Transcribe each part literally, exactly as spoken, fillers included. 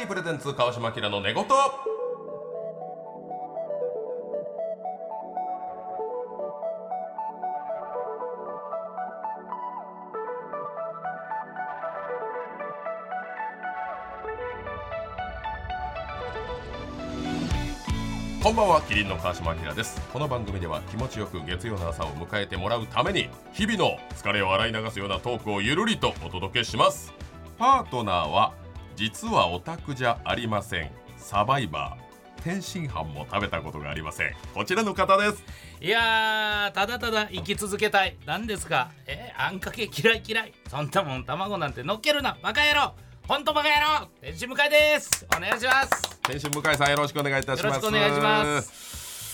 ープレゼンツ川島明の寝言。こんばんは、キリンの川島明です。この番組では気持ちよく月曜の朝を迎えてもらうために日々の疲れを洗い流すようなトークをゆるりとお届けします。パートナーは実はオタクじゃありません、サバイバー、天津飯も食べたことがありません、こちらの方です。 いやー、ただただ生き続けたい。何ですか、えー、あんかけ嫌い嫌い、そんなもん卵なんて乗っけるなバカ野郎、ほんとバカ野郎。天津向井です、お願いします。 天津向井さん、よろしくお願いいたします。 よろしくお願いします。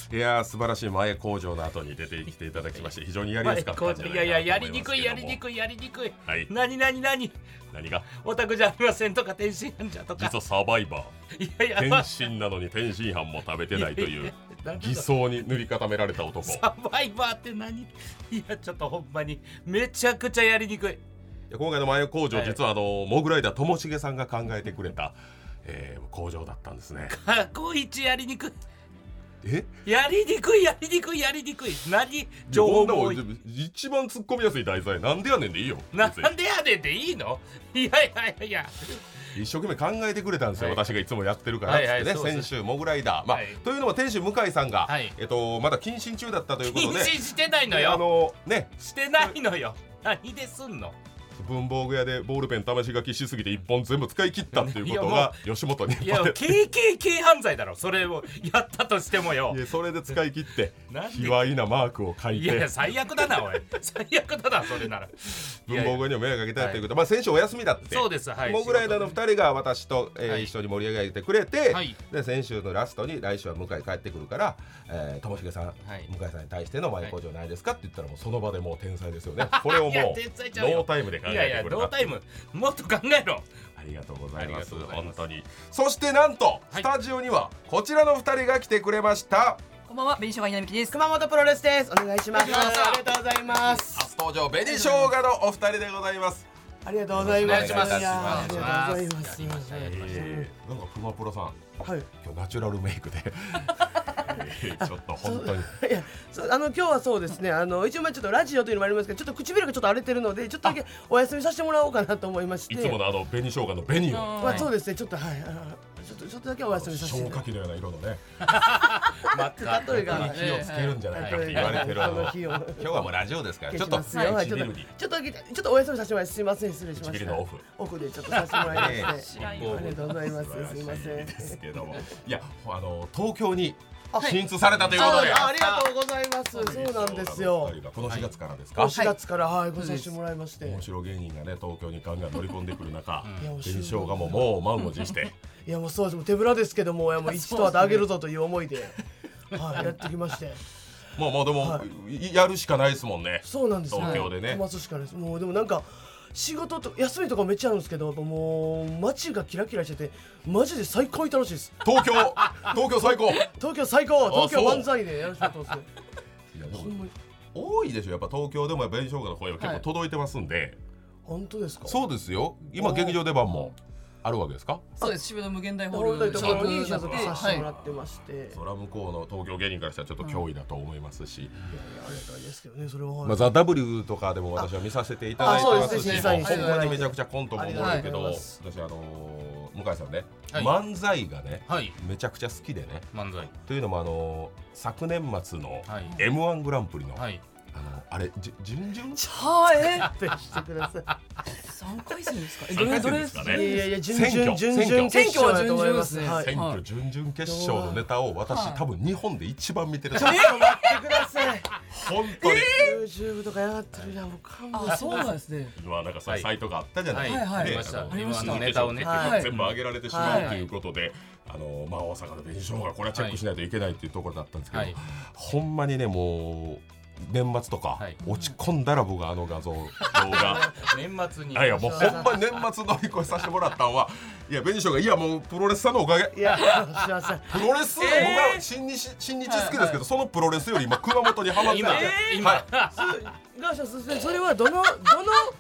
いやー、素晴らしい前工場の後に出てきていただきまして、非常にやりやすかったんじゃないかなと思いますけども。 いやいや、やりにくいやりにくいやりにくい、 はい、 何何何何がオタクじゃありませんとか天津飯じゃとか、 実はサバイバー、 いやいや、 天津なのに天津飯も食べてないという偽装に塗り固められた男。 サバイバーって何。いや、ちょっとほんまにめちゃくちゃやりにくい。 いや、今回の前工場、実はあのモグライダーともしげさんが考えてくれた、えー、工場だったんですね。 過去一やりにくい。 えやりにくいやりにくいやりにくい。何情報も多い。 一番突っ込みやすい題材なんでやねんでいいよ。 なんでやねんでいいの。いやいやいやいや、 一生懸命考えてくれたんですよ、はい、私がいつもやってるからっつってね、はいはい、先週モグライダー、まあはい、というのも店主向井さんが、はい、えっと、まだ謹慎中だったということで。 謹慎してないのよ。 あのね、 してないのよ。何ですんの。 文房具屋でボールペン試し書きしすぎて一本全部使い切ったっていうことが吉本に。 いや、ケーケーケー 犯罪だろそれをやったとしてもよ。 いや、それで使い切って卑猥なマークを書いて。 いやいや、最悪だなおい、最悪だなそれなら。 文房具屋にも迷惑かけたということで、まあ先週お休みだって。 そうです、はい。 モグライダーのふたりが私と、えーはい、一緒に盛り上げてくれて、はい、で先週のラストに来週は向井帰ってくるからともしげさん、はい、向井さんに対しての前工場ないですかって言ったら、もうその場でもう天才ですよね。これをもうノータイムで考えてくれた。いやいや、 ノータイムもっと考えろ。 ありがとうございます、本当に。そしてなんと、はい、スタジオにはこちらのふたりが来てくれました。 こんばんは、紅しょうが稲美です。 熊本プロレスです。お願いします。ありがとうございます。 初登場、紅しょうがのお二人でございます。 ありがとうございます。 お願いします。 ありがとうございます。 なんか熊プロさん、 はい、 今日ナチュラルメイクでちょっと本当に。 いや、あの今日はそうですね、あの一応まあちょっとラジオというのもありますけど、ちょっと唇がちょっと荒れてるので、ちょっとだけお休みさせてもらおうかなと思いまして。 いつものあの紅しょうがの紅を。 まあそうですね、ちょっとはい、ちょっとちょっとだけお休みさせて。 消火器のような色のね。 真っ赤。 例えが火をつけるんじゃないかって言われてるあの。今日はもうラジオですから、ちょっとちょっとちょっとだけちょっとお休みさせてもらいます。すいません、失礼しました。 唇のオフ。 オフでちょっとさせてもらいまして。ありがとうございます。すいません。 ですけども、いや、あの東京に進出されたということで、 ありがとうございます。そうなんですよ。 このしがつからですか。 しがつからはい来させてもらいまして、 面白芸人がね東京にガンガン乗り込んでくる中、紅しょうがももう満を持して、 いやもうそうです、手ぶらですけども、もう一とあげるぞという思いではいやってきまして。 まあまあでもやるしかないですもんね。 そうなんです。 東京でね。 待つしかないです。もうでもなんか仕事と休みとかめっちゃあるんですけど、もう街がキラキラしててマジで最高に楽しいです。 東京東京最高東京最高東京万歳でやらせてもらってます。 いやでも多いでしょ、やっぱ東京でもやっぱ紅しょうがの声は結構届いてますんで。 本当ですか。 そうですよ、今劇場出番もあるわけですか。 そうです、渋谷無限大ホールというところに所属させてもらってまして、 それは向こうの東京芸人からしたらちょっと脅威だと思いますし、いやいやありがたいですけどね、それは。 まあザ・ W とかでも私は見させていただいてますし、ほんまにめちゃくちゃコントもおもろいけど、私あの向井さんね、漫才がねめちゃくちゃ好きでね。 漫才というのもあの昨年末の エムワン グランプリのあのあれじ準々 はえってしてください。 三回戦ですか。 えどれどれですかね。 いやいや準々準々 選挙は準々ですね。 選挙準々決勝のネタを私多分日本で一番見てる。 ちょっと待ってください。 本当に。 YouTube とかやがってるじゃん、もう感動。 あ、そうなんですね。 まあなんかサイトがあったじゃない。 はいはい。ありました。ありました。ネタをね全部上げられてしまうということで、あのまあ大阪の紅しょうがこれはチェックしないといけないっていうところだったんですけど、ほんまにねもう。年末とか、はい、落ち込んだら僕があの画像動画年末にいやいやもうほんまに年末乗り越えさせてもらったんはいや紅しょうがいやもうプロレスさんのおかげいやすいませんプロレス、えー、僕は新日新日好きですけど、はいはい、そのプロレスより今熊本にハマってる今今、 はい、ガーシャそれはどのどの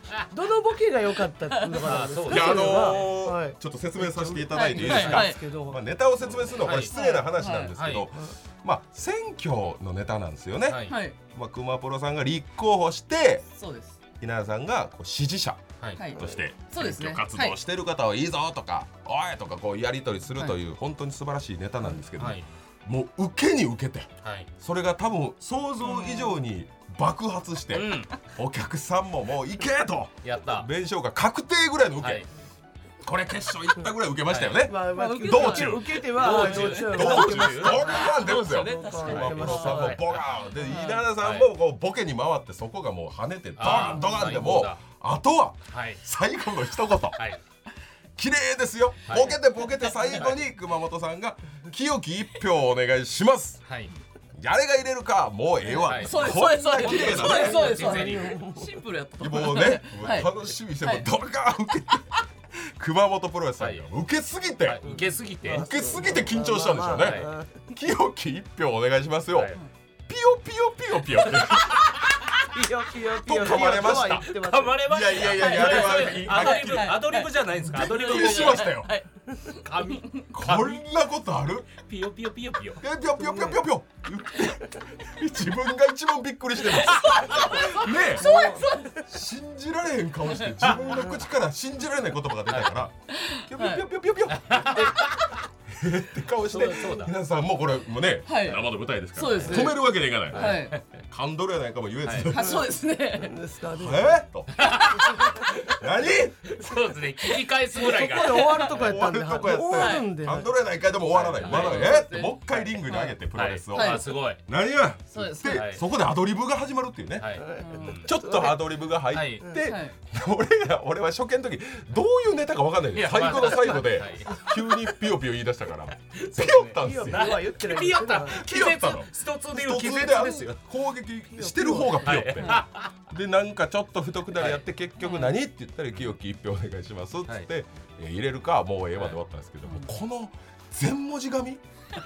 どのボケが良かったっていうのがあるんですか。 いやあのーはいちょっと説明させていただいていいですか、 はいですけど、 まあ、ネタを説明するのはこれ失礼な話なんですけど、 はいまあ選挙のネタなんですよね、 はいはいまあ、熊プロさんが立候補してそうです稲田さんがこう支持者はいはいとしてそうですね選挙活動してる方はいいぞとか、おいとかこうやり取りするという本当に素晴らしいネタなんですけど、 はいもう受けに受けてはいそれが多分想像以上に爆発して、 うんお客さんももう行けとやった弁償が確定ぐらいの受け、 はいこれ決勝行ったぐらい受けましたよね、 まあまあまあ受け道中受けては道中道中道中どんなん出るんですよそうですね熊プロさんもボガーンではい稲田さんもこうボケに回ってそこがもう跳ねてドあーーンドカンで最もう高だあとははい最後の一言はい綺麗ですよ、 はいボケてボケて最後に熊本さんが清き一票お願いしますはい誰が入れるかもうええわ、 はいそうですこんなそうです綺麗なそうですそうです実にシンプルやったともうね、 はい楽しみにしてもはいドカーン受けて熊本プロレスさんが受けすぎて、 はい受けすぎて受けすぎて緊張したんでしょうね、 まあまあは清き一票お願いしますよ、 はいピヨピヨピヨピヨピヨピヨピヨと噛まれましたとは言ってます噛まれましたいやいやいやいやあれはそれアドリブはいアドリブじゃないんですかアドリブびっくりしましたよはい髪こんなことあるピヨピヨピヨピヨピヨピヨピヨピヨピヨピヨ自分が一番びっくりしてますねえ信じられへん顔して自分の口から信じられない言葉が出たからピヨピヨピヨピヨピヨピヨって顔してそうだそうだ皆さんもこれもねはい生の舞台ですからそうですね止めるわけにはいかないはいカンドルやないかも言えずあそうですねですかね。 えっと何そうですね聞き返すぐらいがここで終わるとこやったんで、 終わるとこやった終わるんで。 カンドルやないかいでも終わらないまだはいえってもう一回リングに上げてプロレスをはいあすごい何やそうですではいそこでアドリブが始まるっていうねはいちょっとアドリブが入って、 はい俺が俺は初見の時どういうネタか分かんないでいや最後の最後ではい急にピヨピヨ言い出したからピヨったんですよピヨピヨは言ってない。 ピヨったピヨったの一つで言う気途中絶ですよ攻撃してる方がピヨって、でなんかちょっと太くなりやって結局何って言ったら清き一票お願いしますっつって、いや入れるかもうええわで終わったんですけど、もうこの全文字紙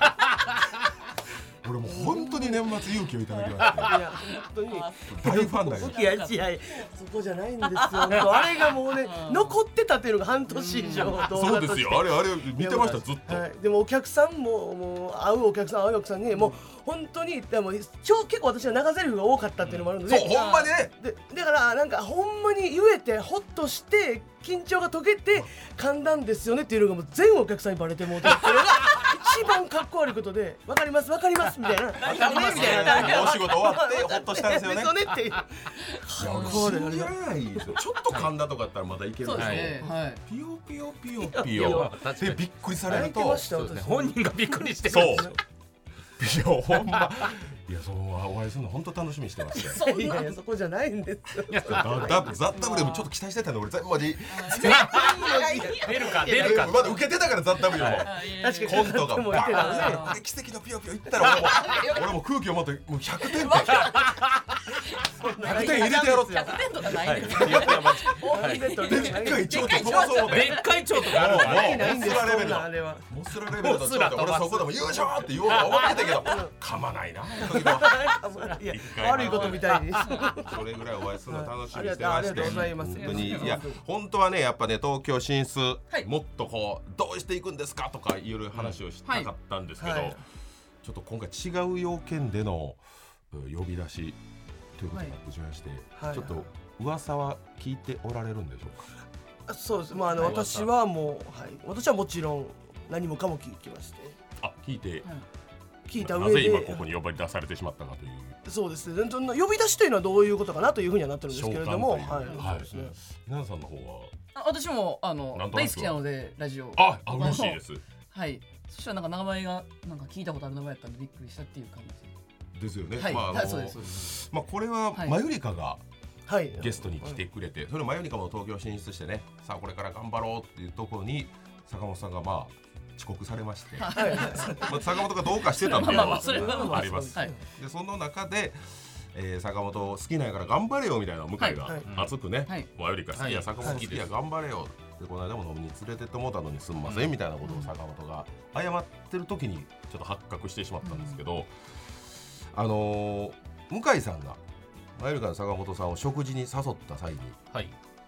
俺もう本当に年末勇気をいただきましていや本当に。 大ファンになりましいやいやそこじゃないんですよ。本当あれがもうね残ってたっていうのが半年以上動画たとして。 そうですよあれあれ見てましたずっと、 はい、でもお客さんももう会うお客さん会うお客さんにもう本当にでも超結構私は長台詞が多かったっていうのもあるので、 そうほんまにねでだからなんかほんまに言えてホッとして緊張が解けて噛んだんですよねっていうのがもう全お客さんにバレてもうてっていうのが一番かっこ悪いことで分かります分かりますみたいな分かりますみたいな感じでお仕事終わってホッとしたんですよねですよねっていういや俺信じられないですよちょっと噛んだとかだったらまだいけるそうけど、 ですねはいピヨピヨピヨピいやヨ確かにでびっくりされると泣いてましたそうですね私本人がびっくりしてるそういやほんまいやそうお会いするの本当楽しみにしてましてそんないやいやそこじゃないんですよだだザ・ダブルもちょっと期待してたの俺全文字出るか出るかまだ受けてたからザ・ダブルも確かにコントがもう言ってたのねバーン奇跡のピヨピヨいったら俺も俺も空気を持ってもうひゃくてん点ひゃくてん入れてやろうってひゃくてんとかないんですいやいやマジはいでっかい蝶と飛ばそうででっかい蝶とかあるからもうないんですモスラレベルのそんなあれはモスラレベルの蝶モスラで飛ばす俺そこでも優勝って言おうと思ってたけど噛まないなあの時はいや一回悪いことみたいにそれぐらいお会いするの楽しみにしてありがとうあましてりがとうございます本当にいや本当はねやっぱね東京進出、 はいもっとこうどうしていくんですかとかいう話をしたかったんですけど、 はいはいちょっと今回違う要件でのうん呼び出しということになってしまいまして、 はいちょっと噂は聞いておられるんでしょうか。 そうですまああの私はもうはい私はもちろん何もかも聞きましてあ聞いて、 聞いたなぜ上で今ここに呼ばれ出されてしまったかというそうですねその呼び出しというのはどういうことかなというふうにはなってるんですけれども召喚というはいそうですね皆さんの方はあ私もあのなんとなく大好きなのでラジオああ嬉しいですはいそしたらなんか名前がなんか聞いたことある名前やったんでびっくりしたっていう感じですよね。 はいまああのはいそうですそうですまあこれははいマユリカがはいゲストに来てくれて、それマユリカも東京進出してね、さあこれから頑張ろうっていうところに坂本さんがまあ遅刻されまして、 はいまあ坂本がどうかしてたっていうのまあまあまはあそれはあります。 はいでその中で、えー、坂本好きなんやから頑張れよみたいな向井がはい熱くね、 はいマユリカ好きや、 はい坂本好きや頑張れよでこの間も飲みに連れてってもうたのにすんませんみたいなことを坂本が謝ってる時にちょっと発覚してしまったんですけど、あのー向井さんがマユリカの坂本さんを食事に誘った際にはい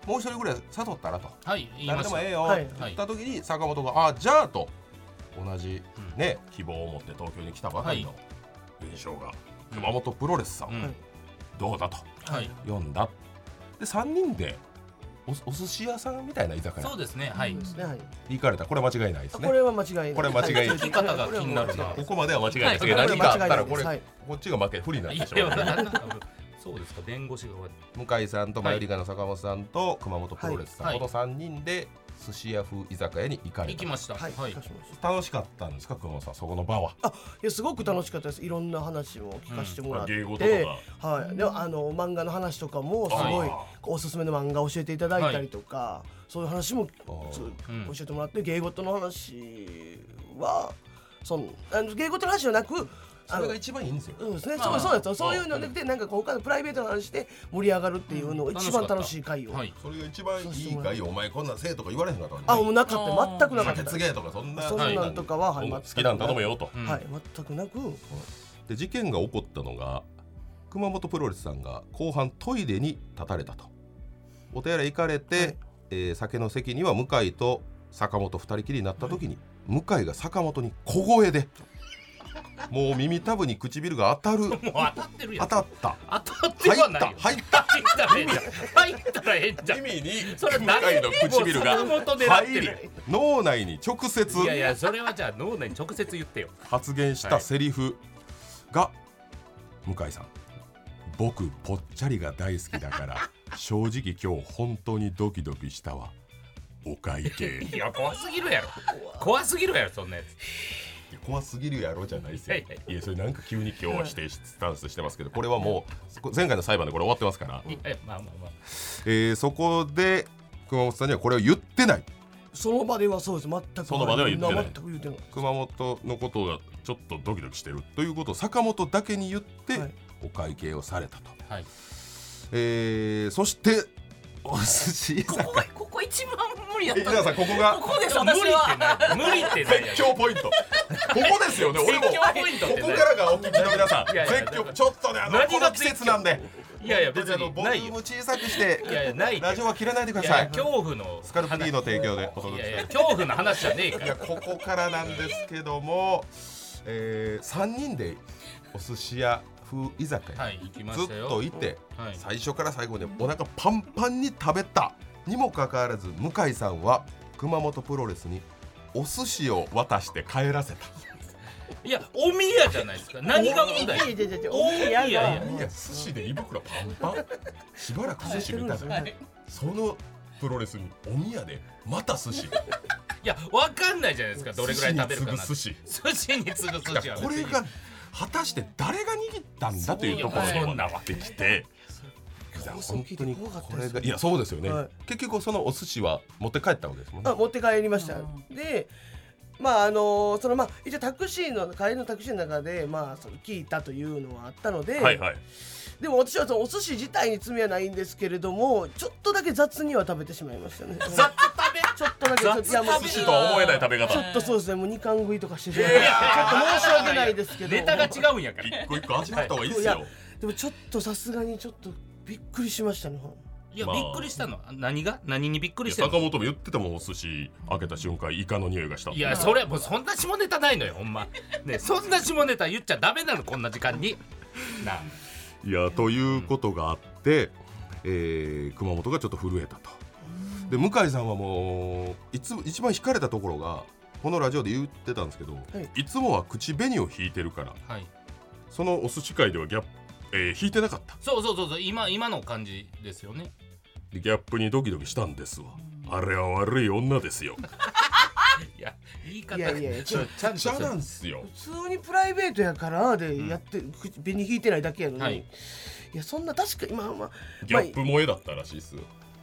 もう一人ぐらい誘ったらと、 はい言いました誰でもええよはいって言った時に坂本が「あじゃあ」と同じね希望を持って東京に来たばかりの紅しょうが熊本プロレスさんをうんどうだとはい呼んだ。でさんにんでおお寿司屋さんみたいな居酒屋そうですねはいですね、はい、 行かれた。これは間違いないですね。 これは間違いない。 これは間違いない聞き方が気になるなここまでは間違いないですけど、 はい何かあったらこれ、 はいこっちが負け不利なんいでしょうね。 やなんかそうですか弁護士が向井さんとマユリカの坂本さんと熊本プロレスさん、 はいこのさんにんで寿司屋風居酒屋に行かれた。 行きましたはい、 はい行かしました楽しかったんですか熊本さん、そこの場は。 あ、いやすごく楽しかったです。いろんな話も聞かせてもらって、 芸事とかはい、であの漫画の話とかもすごいあおすすめの漫画教えていただいたりとか、そういう話もあーすうん教えてもらって、芸事の話はそのあの芸事の話じゃなく、あのそれが一番いいんですよ。 そうですね、 まあそうそうなんですよ。そうそういうので、なんかこう他のプライベートの話で盛り上がるっていうのが一番楽しい回を。 はいそれが一番いいかい、お前こんなんせえとか言われへんかったあ、もうなかった、全くなかった。 酒継げとかそんなそんなんとかは、はい、 好きなん頼めよと。 うんはい、全くなく。 で事件が起こったのが熊本プロレスさんが後半トイレに立たれたと。お手洗い行かれて、 はいえー酒の席には向井と坂本二人きりになった時に、向井が坂本に小声でもう耳たぶに唇が当たるもう当たってるやん当たった当たってはないよ入った入ったらええんじゃん入ったらええんじゃん耳にそれ向井の唇がもう坂本狙って入りる脳内に直接いやいやそれはじゃあ脳内に直接言ってよ発言したセリフが、向井さん、僕ぽっちゃりが大好きだから正直今日本当にドキドキしたわ、お会計いや怖すぎるやろ怖すぎるやろそんなやつ怖すぎるやろじゃないですよ。 いやいやいやそれなんか急に今日は否定しスタンスしてますけど、これはもう前回の裁判でこれ終わってますから、 いやいやまあまあまあえーそこで熊本さんにはこれを言ってない。 その場ではそうです、全く。 その場では言ってない全く言ってない。 熊本のことがちょっとドキドキしてるということを坂本だけに言ってはいお会計をされたと。 はいえーそしてお寿司屋さんここここ一番無理やったえ皆さんここがここです無理って私はない無理ってないや絶叫ポイントここですよね。俺も絶叫ポイントってこねこからがお聞きの皆さんいやいや絶叫ちょっとねあの何がこの季節なんでいやいや別あのボリュにないよーム小さくしていやいやないってラジオは切らないでください。 いやいや恐怖のスカルプ D の提供でおい届けします。 やいや恐怖の話じゃねえからいやここからなんですけども、えー、さんにんでお寿司屋風居酒屋、 はい行きまずっしたよといて、 はい最初から最後までお腹パンパンに食べたにもかかわらず向井さんは熊本プロレスにお寿司を渡して帰らせた。 いやおみやじゃないですか何が問題いやいやいやいやおみやいいややいや寿司で胃袋パンパンしばらく寿司見たらそのプロレスにお宮でまた寿司いやわかんないじゃないですかどれぐらい食べるかな寿司に寿司に次ぐ寿司は別にこれが果たして誰が握ったんだというところにもなってきて、いや本当にこれがいやそうですよね、 はい結局そのお寿司は持って帰ったわけですもんね。 あ持って帰りました。でまああのそのまあ一応タクシーの帰りのタクシーの中でまあその聞いたというのはあったので、 はいはい。 でも私はそのお寿司自体に罪はないんですけれども、ちょっとだけ雑には食べてしまいましたね。 雑食べちょっとだけちょっといやもう雑寿司とは思えない食べ方。 ちょっとそうですね、もう二貫食いとかしてしまいました。ちょっと申し訳ないですけど。 ネタが違うんやから一個一個味わった方がいいですいやよ。 でもちょっとさすがにちょっとびっくりしましたね。 いやまあびっくりしたの何が何にびっくりしてんの坂本も言ってたもん、お寿司開けた瞬間イカの匂いがしたって。 いやそれもうそんな下ネタないのよほんまねそんな下ネタ言っちゃダメなのこんな時間になあいやということがあって、えー熊本がちょっと震えたと。で向井さんはもういつも一番惹かれたところがこのラジオで言ってたんですけど、 はいいつもは口紅を引いてるからはいそのお寿司界ではギャップ、えー引いてなかった。 そうそうそうそう今今の感じですよねでギャップにドキドキしたんですわ。あれは悪い女ですよ。 いや言い方いやいやちょちゃんとちゃなんすよ。 普通にプライベートやからでやって、口紅引いてないだけやのに、 はいい、やそんな確か今まあギャップ萌えだったらしいっす。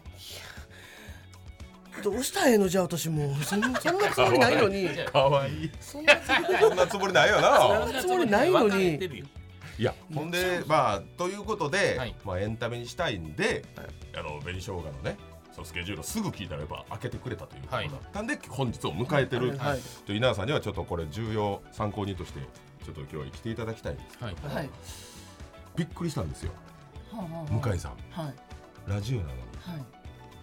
どうしたらええのじゃあ私もうそんなそんなつもりないのにかわいい。 そんなつもりそんなつもりないよな。 そんなつもりないのに分かれてるよいやほんでまあということで、 はいまあエンタメにしたいんで、あの紅生姜のねそのスケジュールをすぐ聞いたらやっぱ開けてくれたということだったんで、本日を迎えてる、 はいと稲田さんにはちょっとこれ重要参考人としてちょっと今日は来ていただきたいんです。 はいはいびっくりしたんですよはあはあはあ向井さんはいラジオなのにはい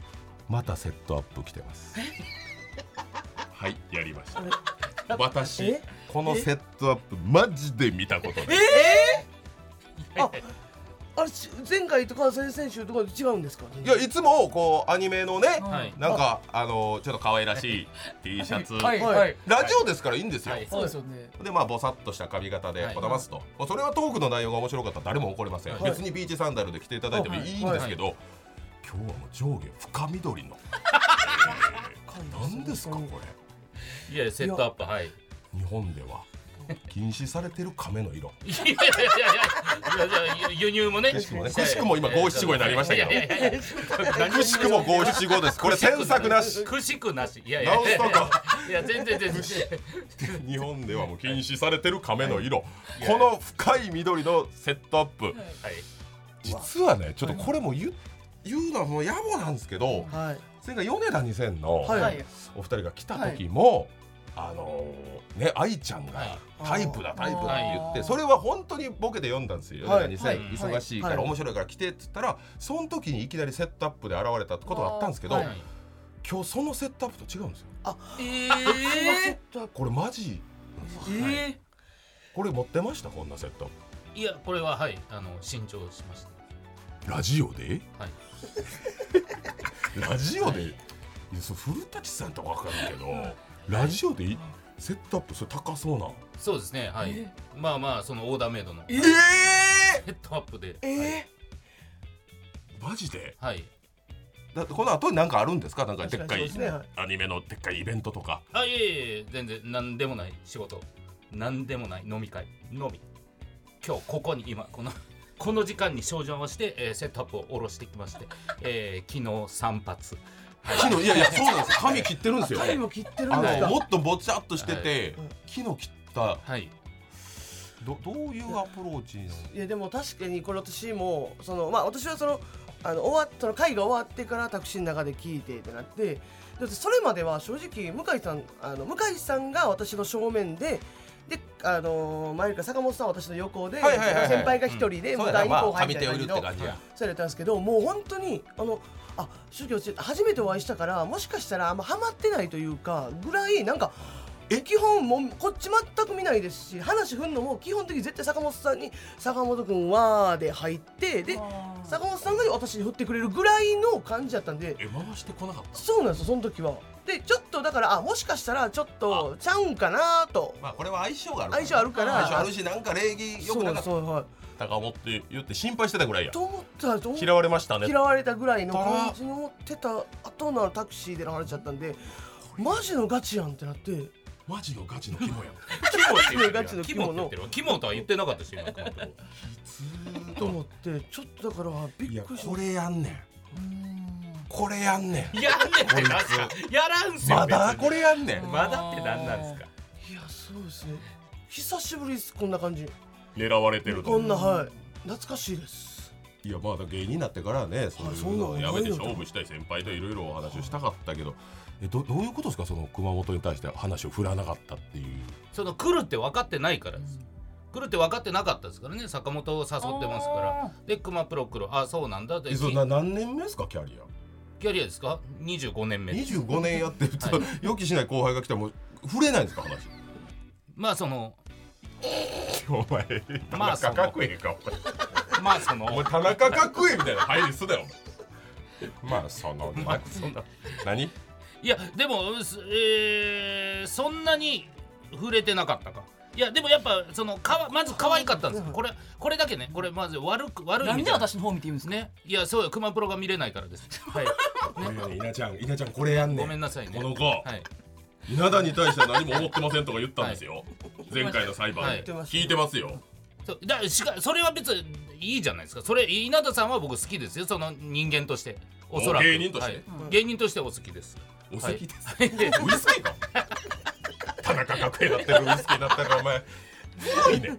またセットアップ来てますはいやりました私えこのセットアップマジで見たことないああれし前回とか先々週とかで違うんですか？ いやいつもこうアニメのねはいなんかあのちょっと可愛らしい T シャツはいはいはいラジオですからいいんですよ、 はいそうですよね。 でまあボサッとした髪型ではいこだますと、それはトークの内容が面白かったら誰も怒りません、 はい別にビーチサンダルで着ていただいてもいいんですけど、今日はもう上下深緑の、えー、何ですかこれいやセットアップはい日本では禁止されてる亀の色いやいやいやいやいやいや輸入もねくしくもねくしくも今五七五になりましたけどいやいやいやいやくしくも五七五ですこれ添削なしくしくなしいやいや直すとかいや全然全然日本ではもう禁止されてる亀の色この深い緑のセットアップはい実はねちょっとこれも言う言うのはもう野暮なんですけどはい前回米田にせんのはいはい。 お二人が来た時も、あのー、ね愛ちゃんがはいタイプだタイプだって言ってはいそれは本当にボケで読んだんですよ、 はい米田にせん、 はい忙しいから、 はい面白いから来てって言ったらその時にいきなりセットアップで現れたってことがあったんですけど、 はい今日そのセットアップと違うんですよええこれマジえこれ持ってましたこんなセットアッいやこれははいあの新調しましたプラジオではいラジオで、 はいいやそう古舘さんとか分かるけどラジオでいセットアップそれ高そうなそうですねはいえまあまあそのオーダーメイドのえセットアップでえーー、マジではいだってこの後に何かあるんですかなんかでっか確かにいそうですねはいアニメのでっかいイベントとかあいえいえ全然何でもない仕事何でもない飲み会のみ今日ここに今このこの時間に照準を合わせて、えー、セットアップを下ろしてきまして、えー、昨日さん発昨日いやいやそうなんですよ髪切ってるんですよ髪も切ってるあんですか？ のもっとぼちゃっとしてて、 はい昨日切ったはいどどういうアプローチのいやでも確かにこれ私もそのまあ私はそのあの終わっその会が終わってからタクシーの中で聞いてってなってだってそれまでは正直向井さんあの向井さんが私の正面でであの前から坂本さんは私の横で、 はいはいはいはい先輩が一人でそうやなまあ向かいに後輩み上手を売るたいな感じのって感じやそうやったんですけどもう本当にあのあ宗教初めてお会いしたからもしかしたらあんまハマってないというかぐらいなんかえ基本もうこっち全く見ないですし話振るのも基本的に絶対坂本さんに坂本君はで入ってで坂本さんが私に振ってくれるぐらいの感じだったんでえ回してこなかったそうなんですよその時はでちょっとだからあもしかしたらちょっとちゃうんかなとまあこれは相性がある相性あるから相性あるしなんか礼儀よくなかっそうそうはいたかもって言って心配してたぐらいやと思ったらと思っ嫌われましたね嫌われたぐらいの感じに思ってた後のタクシーでの話だったんでマジのガチやんってなってマジのガチの肝やんキモって言ってガチのるキモって言ってるわキモとは言ってなかったし今熊本と思ってちょっとだからびいやっくりしこれやんねんこれやんねんやんねんってなんすかやらんすよまだ別にこれやんねんまだって何なんですかいやそうですね久しぶりですこんな感じ狙われてるとこんなはい懐かしいですいやまあ芸人になってからねそうそんなのいうのやめてないの勝負したい先輩といろいろお話をしたかったけどえどどういうことですかその熊本に対して話を振らなかったっていうその来るって分かってないからです来るって分かってなかったですからね坂本を誘ってますからで熊プロ来るあそうなんだでえそんな何年目ですかキャリアキャリアですかにじゅうごねんめですにじゅうごねんやってると、 はい予期しない後輩が来たらもう触れないんですか話まあそのお前田まあ中角栄かまあそのお前田中角栄みたいな入りすだよお前まあそのまあそんな何いやでも、すえー、そんなに触れてなかったかいやでもやっぱそのかわまず可愛かったんですよこれこれだけねこれまず悪く悪いなんみたいなで私の方見て言うんですかねいやそうよ熊プロが見れないからですはいね稲ちゃん稲ちゃんこれやんねんごめんなさいねこの子、 はい稲田に対しては何も思ってませんとか言ったんですよ、前回の裁判で、 はい聞いてますよそうだしかそれは別にいいじゃないですかそれ稲田さんは僕好きですよその人間としておそらく芸人としてはい芸人としてお好きですお好きです、 はいウイスキーか田中角栄だってるウイスキーだったらお前ずるいね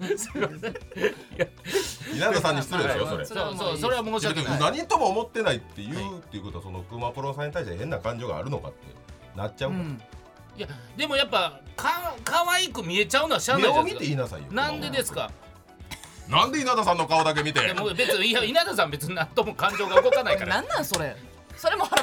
稲田さんに失礼ですよそれ、 それはそうそうそれは申し訳ない何とも思ってないっていう、 はいっていうことはその熊プロさんに対して変な感情があるのかってなっちゃうから、 うんいやでもやっぱか可愛く見えちゃうのはしゃあない目を見じゃないですかて言いなさいよなんでですかなんで稲田さんの顔だけ見ていやもう別にいや稲田さん別に何とも感情が動かないからなんなんそれそれも腹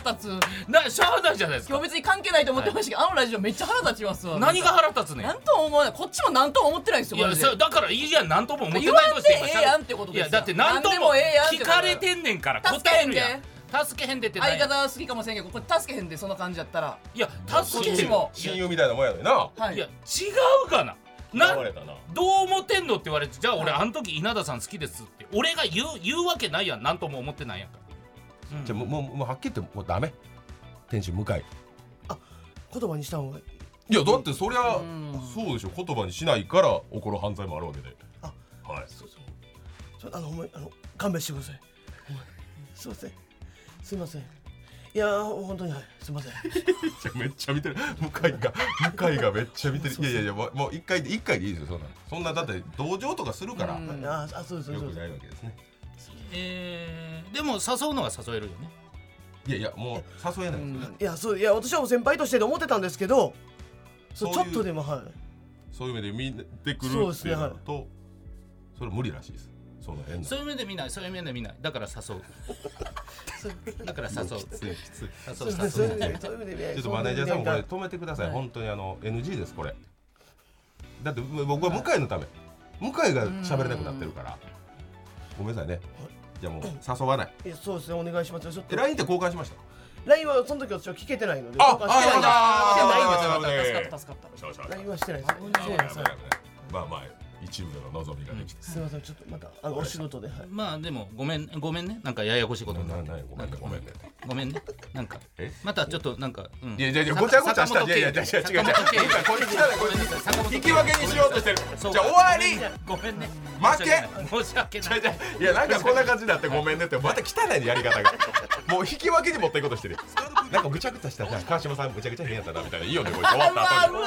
立つ。 なしゃあないじゃないですか。 今日別に関係ないと思ってましたけど、あのラジオめっちゃ腹立ちますわ。 何が腹立つねん。 なんとも思わない。こっちもなんとも思ってないんですよ。 いやマジでそだからいいやん、なんとも思って言わんでないとしてええやんってことですよ。 いやだってなんともなんでもええやんってこと聞かれてんねんから助け答へんでえるやん。助けへんでってない相方は好きかもしれんけど、これ助けへんで、その感じやったら。 いや助けへんこっちも親友みたいなもんやのにな。 はいいや違うがなな言われたな。 どう思ってんのって言われて、じゃあ俺あの時稲田さん好きですって俺が言う言うわけないやん、なんとも思ってないやんか、うん、 じゃあもうもうもうはっきり言ってもうダメ。天使向かい。 言葉にした方がいい。 いやだってそりゃうんそうでしょ。言葉にしないから起こる犯罪もあるわけで。 あはい。 そうそう。ちょあのほんまにあの勘弁してください。ほんまにすいません。すいません。いやー本当にはいすいません。 めっちゃ見てる。向井が向井がめっちゃ見てる。いやいやいやもうもう一回で一回でいいですよ。そんなそんなだって同情とかするからうんよああそうですそうです。 くないわけですね。 えー、でも誘うのは誘えるよね。 いやいやもう誘えないですよね。 いやそういや私はもう先輩として思ってたんですけど、そうそういうちょっとでもはい。 そういう目で見てくるそうですねっていうのとそれ無理らしいです。その変な。 そういう目で見ない、そういう目で見ない、だから誘うだから誘うきついきつい。 誘そうう誘うそういう意味でそういう意味でちょっとマネージャーさんもこれ止めてください。 はい本当にあの エヌジー ですこれ。だって僕は向井のため。向井が喋れなくなってるから。ごめんなさいね。じゃあもう誘わない。 いやそうですねお願いしますよちょっと。 え ライン って交換しました。 ライン はその時私は聞けてないので。 あ交換してないんですああ助かった助かった。 そうそうラインはしてないです。 危ないしてないです。 まあまあ一部での望みができて。 すみませんちょっとまたあのお仕事ではい。 まあでもごめんごめんね、なんかややこしいことになってななごめんねごめんね。 ごめんね、なんかえまたちょっとなんか、うん、 いやいやいやごちゃごちゃした。いやいやいや違う違う違う。 坂本圭これ来たねこれ坂本圭引き分けにしようとしてる。 そうじゃあ終わり。 ごめんね、 負け申し訳ない違う違ういやなんかこんな感じになってごめんねってまた汚いねやり方がもう引き分けに持っていこうとしてる。なんかぐちゃぐちゃしたじゃあ川島さんぐちゃぐちゃ変やったなみたいないいよねこれ終わった後に。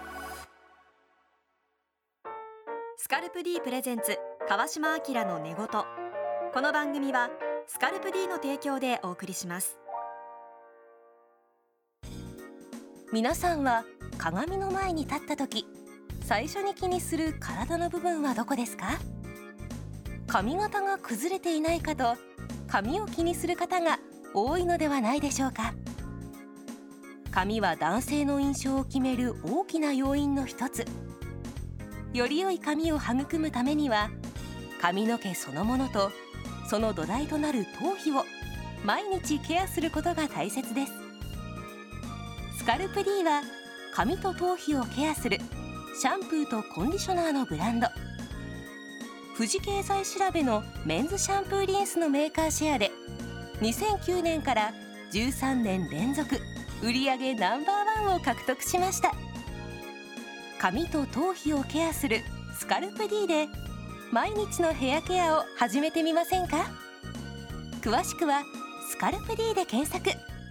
スカルプ D プレゼンツ川島明の寝言。この番組はスカルプ D の提供でお送りします。皆さんは鏡の前に立った時最初に気にする体の部分はどこですか？髪型が崩れていないかと髪を気にする方が多いのではないでしょうか。髪は男性の印象を決める大きな要因の一つ。より良い髪を育むためには髪の毛そのものとその土台となる頭皮を毎日ケアすることが大切です。スカルプ D は髪と頭皮をケアするシャンプーとコンディショナーのブランド。富士経済調べのメンズシャンプーリンスのメーカーシェアでにせんきゅうねんからじゅうさんねん連続売上ナンバーワンを獲得しました。髪と頭皮をケアするスカルプ D で毎日のヘアケアを始めてみませんか？詳しくはスカルプ D で検索。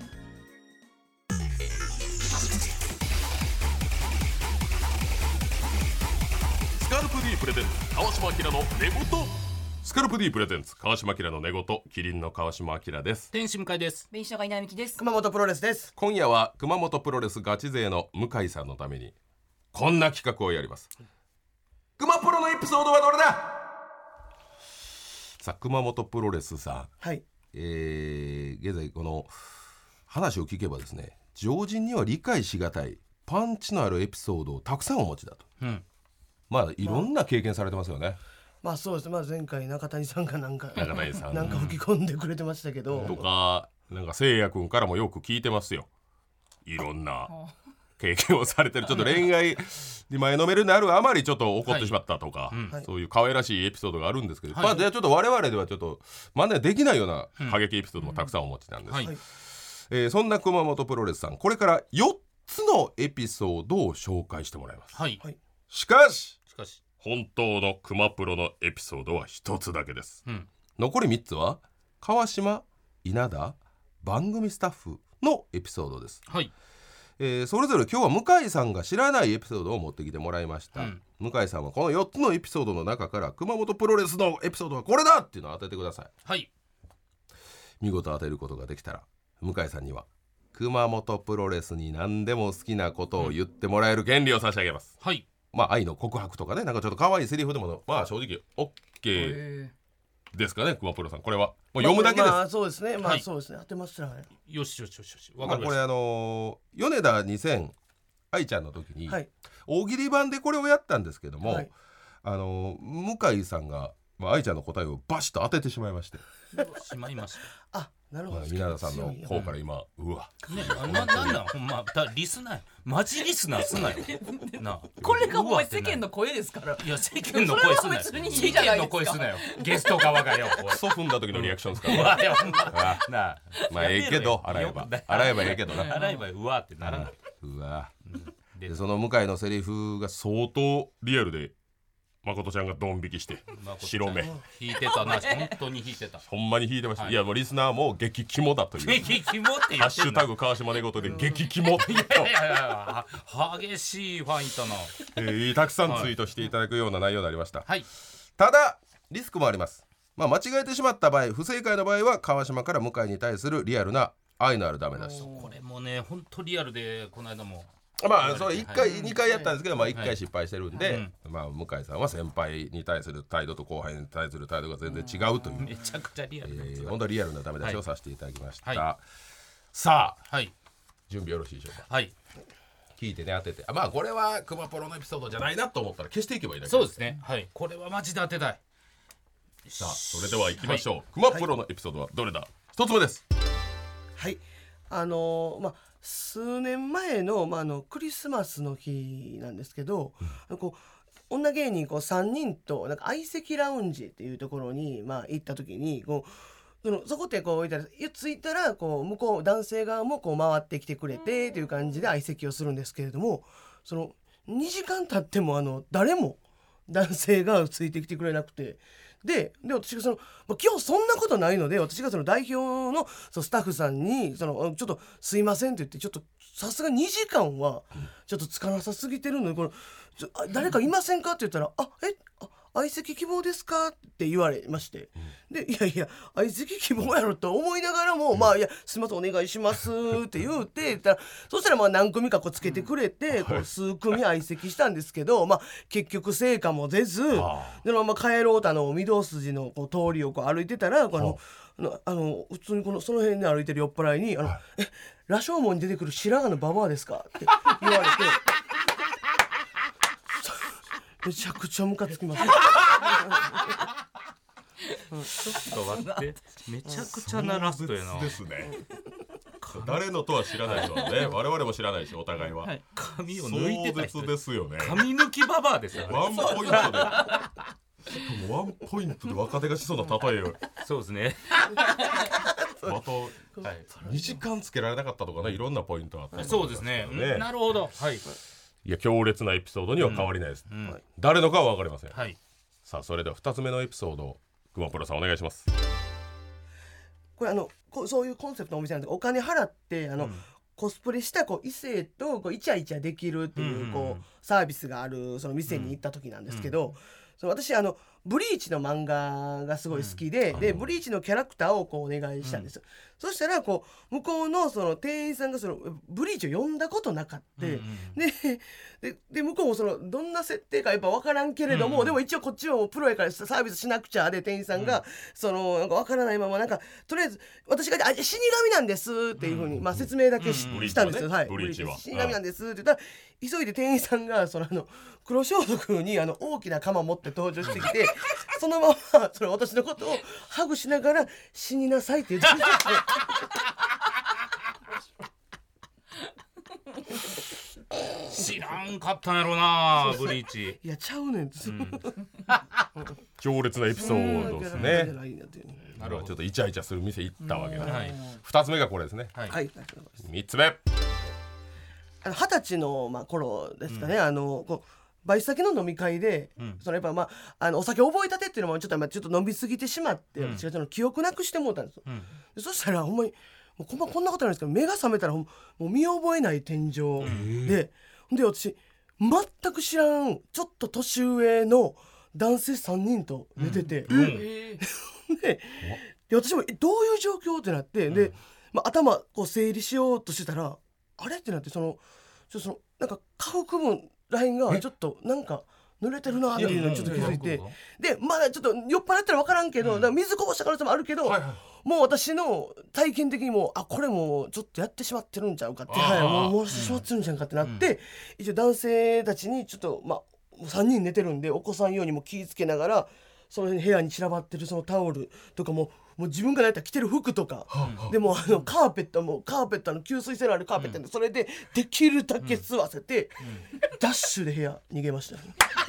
スカルプ D プレゼンツ川島明の寝言。スカルプ D プレゼンツ川島明の寝言。キリンの川島明です。 天使向井です。 弁償が稲美希です。 熊本プロレスです。 今夜は熊本プロレスガチ勢の向井さんのためにこんな企画をやります。熊プロのエピソードはどれだ。さあ熊本プロレスさん、 はい。 えー、現在この話を聞けばですね、常人には理解しがたいパンチのあるエピソードをたくさんお持ちだと。 うん、 まあいろんな経験されてますよね。 まあそうですね。まあ前回中谷さんがなんか中谷さんなんか吹き込んでくれてましたけど。 とかなんかせいやくんからもよく聞いてますよ。いろんな経験をされてる。ちょっと恋愛に前のめりになるあまりちょっと怒ってしまったとか、 はい、 そういう可愛らしいエピソードがあるんですけど、 はい、 まあじゃあちょっと我々ではちょっと真似できないような過激エピソードもたくさんお持ちなんです、 はい、 えー、そんな熊本プロレスさん、これからよっつのエピソードを紹介してもらいます、 はい、 しかししかし本当の熊プロのエピソードは一つだけです、 うん、 残りみっつは川島、稲田、番組スタッフのエピソードです。 はい、 えー、それぞれ今日は向井さんが知らないエピソードを持ってきてもらいました、うん、向井さんはこのよっつのエピソードの中から熊本プロレスのエピソードはこれだっていうのを当ててください。 はい、 見事当てることができたら向井さんには熊本プロレスに何でも好きなことを言ってもらえる権利を差し上げます、 はい、 まあ愛の告白とかね、なんかちょっと可愛いセリフでもまあ正直 OK ですかね、熊プロさん。これはもう読むだけです。 まあそうですね、まはいあそうですね、当てましたね。 よしよしよしよし、わまあ、これかりました。 あのー米田にせん愛ちゃんの時に、 はい、 大喜利版でこれをやったんですけども、 はい、 あのー向井さんが、まあ、愛ちゃんの答えをバシッと当ててしまいまして、 しまいましあ、なるほど。 まあ、稲田さんの方から今、うわた。ね、あななんなんほんまだリスナーマジリスナーすなよ。なあこれがお前うわってな世間の声ですから。 いや世間の声すなよ。 それは別にいいじゃないですか世間の声すなよ。ゲスト側がよ。おいクソ踏んだ時のリアクションですから、 うわいやほんまあなあ。 まあええけど洗えば洗えばええけどな、 洗えばうわってならない。 うわででその向井のセリフが相当リアルで、誠ちゃんがドン引きして白目引いてたな、本当に引いてた。 ほんまに引いてました、 はいい、やもうリスナーも激キモだという激キモって言ハッってんの。 シュタグ川島寝言で激キモと、 いやいやいやは激しいファンいたな。 えーたくさんツイートしていただくような内容になりました、 はい。 ただリスクもあります。まあ、間違えてしまった場合、不正解の場合は川島から向井に対するリアルな愛のあるダメ出し。 これもね本当リアルでこの間も。 まあそれいっかい、 はいにかいやったんですけど、まあ、いっかい失敗してるんで、 はいまあ、向井さんは先輩に対する態度と後輩に対する態度が全然違うという、 めちゃくちゃリアルなやつだえー本当にリアルなダメ出しをさせていただきました、 はさあはい準備よろしいでしょうか。 はい聞いてね当てて、あまあこれはクマプロのエピソードじゃないなと思ったら消していけばいいだけそうですね。はいこれはマジで当てたい。 さあそれでは行きましょう、クマプロのエピソードはどれだ。一つ目です。 はい、あのーまあ数年前の、まあ、あのクリスマスの日なんですけど、うん、こう女芸人こうさんにんとなんか相席ラウンジっていうところに、まあ、行った時にこう そ, のそこってこう置いたら着いたらこう向こう男性側もこう回ってきてくれてという感じで相席をするんですけれども、そのにじかん経ってもあの誰も男性がついてきてくれなくて、で, で私がその、まあ、今日そんなことないので私がその代表 の, そのスタッフさんにそのちょっとすいませんって言って、ちょっとさすがにじかんはちょっとつかなさすぎてるのでこのちょ誰かいませんかって言ったら、あえあ相席希望ですかって言われまして、でいやいや相席希望やろと思いながらも、まあいやすいませんお願いしますって言うて言ったら、そしたらまあ何組かこうつけてくれて、こう数組相席したんですけど、まあ結局成果も出ず、でまあ帰ろうとあの御堂筋のこう通りをこう歩いてたら、このあの普通にこのその辺で歩いてる酔っ払いに「あのえ羅生門に出てくる白髪のババアですか?」って言われてめちゃくちゃムカつきます。 ちょっと待ってめちゃくちゃなラストやな。 ですね誰のとは知らないのはね我々も知らないしお互いは、はい、 髪を抜いてた人壮絶ですよね。 髪抜きババアですよね。 ワンポイントでワンポイントで若手がしそうな例えをそうですねまた、はい、にじかんつけられなかったとかね、いろんなポイントあった、 そうですね、うん、なるほど、はい、 いや強烈なエピソードには変わりないです、 うんうん、 誰のかは分かりません、 はい、 さあそれではふたつめのエピソードくまプロさんお願いします。 これあのこそういうコンセプトのお店なんでお金払ってあの、うん、コスプレしたこう異性とこうイチャイチャできるっていう、うんうん、こうサービスがあるその店に行った時なんですけど、うん、その私あのブリーチの漫画がすごい好きで、うん、でブリーチのキャラクターをこうお願いしたんです、うん、そしたらこう向こうのその店員さんがそのブリーチを読んだことなかった、うんうん、で, で, で向こうもそのどんな設定かやっぱ分からんけれども、うんうん、でも一応こっちはもうプロやからサービスしなくちゃで店員さんが、うん、そのなんか分からないままなんかとりあえず私があ死神なんですっていうふうに、まあ、説明だけ し,、うんうん、したんですよ、はい、 ブリーチは死神なんですって言ったら急いで店員さんがそのあの黒装束にあの大きな鎌持って登場してきてそのままそれ私のことをハグしながら死になさいって言って知らんかったんやろなブリーチ。 いやちゃうねん、うん、 強烈なエピソードですね。なるほど、ちょっとイチャイチャする店行ったわけだ、はい、ふたつめがこれですね、 はいはい、 みっつめ二十歳のまあ頃ですかね、うん、あのこうバイト先の飲み会で、うん、そのやっぱまああのお酒覚えたてっていうのもちょっとまあちょっと飲みすぎてしまって、うん、私がその記憶なくしてもうたんですよ、うん、でそしたらほんまにもうこんなこんなことないんですけど目が覚めたらもう見覚えない天井で、で私全く知らんちょっと年上の男性さんにんと寝てて、うんうん、で, で私もどういう状況ってなって、うん、で、まあ、頭こう整理しようとしてたらあれってなってそのちょっとそのなんか下腹部ラインがちょっとなんか濡れてるなっていうのにちょっと気づいて、でまだちょっと酔っ払ったら分からんけど、だから水こぼした可能性もあるけど、 はいはいもう私の体験的にもうあこれもうちょっとやってしまってるんちゃうかって、 あーはい、もう漏らしてしまってるんちゃうかってなって、一応男性たちにちょっとまあさんにん寝てるんで起こさんようにも気ぃつけながら、その部屋に散らばってるそのタオルとかももう自分がやったら着てる服とか、でもあのカーペットもカーペットの吸水性のあるカーペットで、それでできるだけ吸わせて、ダッシュで部屋逃げました。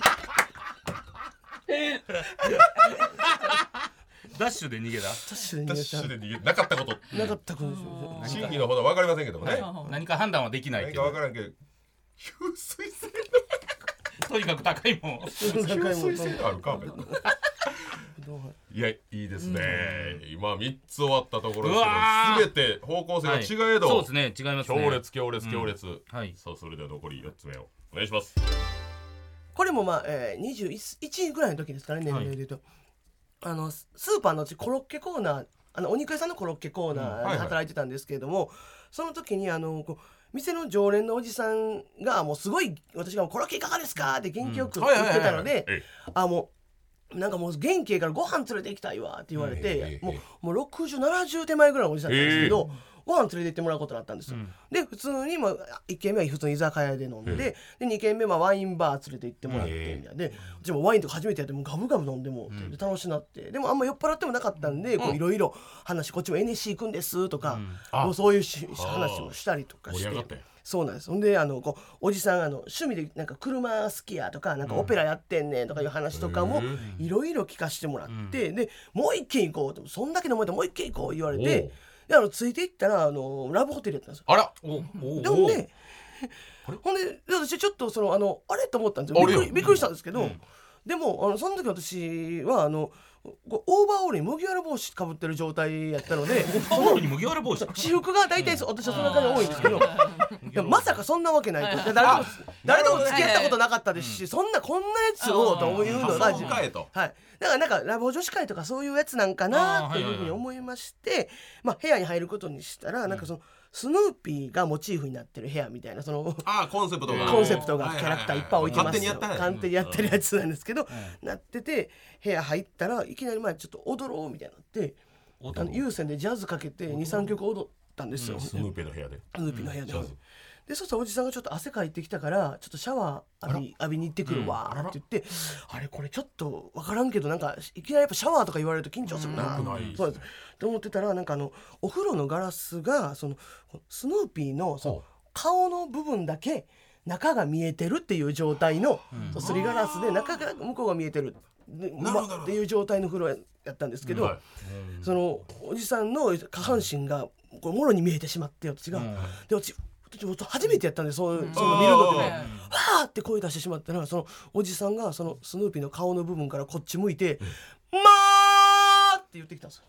ダッシュで逃げた。 ダッシュでダッ逃げたシュで逃げなかったことなかったことですよ。 真偽のほどは分かりませんけどもね、 何か判断はできない何けど、 か分からんけど吸水性とにかく高いもん。 吸水性のあるカーペットいやいいですね、今みっつ終わったところですけど、 うわー全て方向性が違えど、 そうですね、違いますね。 強烈強烈強烈、 はい。 さあそれでは残りよっつめをお願いします。 これもまあ、えー、にじゅういちぐらいの時ですからね、年齢で言うと、あのスーパーのうちコロッケコーナー、あのお肉屋さんのコロッケコーナーで働いてたんですけれども、その時にあのこう店の常連のおじさんがもうすごい私がもうコロッケいかがですかって元気よく言ってたので、あもうなんかもう元気やからご飯連れて行きたいわって言われて、もうもうろくじゅう、ななじゅう手前ぐらいのおじさんなんですけど、ご飯連れて行ってもらうことになったんですよ、うん、で普通にまあいっけんめは普通に居酒屋で飲んで、うん、でにけんめはワインバー連れて行ってもらってみたいなで、うちもワインとか初めてやってもガブガブ飲んでも、うん、で楽しなって、でもあんま酔っ払ってもなかったんでいろいろ話、こっちも エヌエスシー 行くんですとか、うん、もうそういうし話もしたりとかして、そうなんです。ほんであのこうおじさんあの趣味でなんか車好きやとかなんかオペラやってんねんとかいう話とかもいろいろ聞かせてもらって、うん、でもう一軒行こうと、そんだけ飲めたらもう一軒行こう言われて、であのついていったらあのラブホテルやったんですよ。 あらおおでもねほんで私ちょっとそのあのあれと思ったんですよ。びっくりびっくりしたんですけど、うん、でもあのその時私はあのオーバーオールに麦わら帽子かぶってる状態やったのでオーバーオールに麦わら帽子私服が大体、うん、私はそんな感じ多いんですけどでもまさかそんなわけないと、誰とも誰とも付き合ったことなかったですし、うん、そんなこんなやつをというのが、はい、だからなんかラブ女子会とかそういうやつなんかなというふうに思いまして、まあ部屋に入ることにしたら、なんかそのスヌーピーがモチーフになってる部屋みたいな、そのあコンセプトがコンセプトがキャラクターいっぱい置いてますよ、勝手にやってるやつなんですけど、なってて部屋入ったらいきなり前ちょっと踊ろうみたいになって、あの有線でジャズかけて にさんきょく踊ったんですよ、 スヌーピーの部屋でスヌーピーの部屋で、でそしたらおじさんがちょっと汗かいてきたからちょっとシャワー浴び、浴びに行ってくるわって言って、うん、あれこれちょっと分からんけどなんかいきなりやっぱシャワーとか言われると緊張するな、うん、そうですと思ってたら、なんかあのお風呂のガラスがそのスヌーピーのその顔の部分だけ中が見えてるっていう状態の、うん、すりガラスで中が向こうが見えてるで、ま、っていう状態の風呂やったんですけど、うん、そのおじさんの下半身がこれもろに見えてしまって私が、うん、で私初めてやったんでそう、うん、その見るのってね、わーって声出してしまったら、そのおじさんがそのスヌーピーの顔の部分からこっち向いて、うん、まーって言ってきたんですよ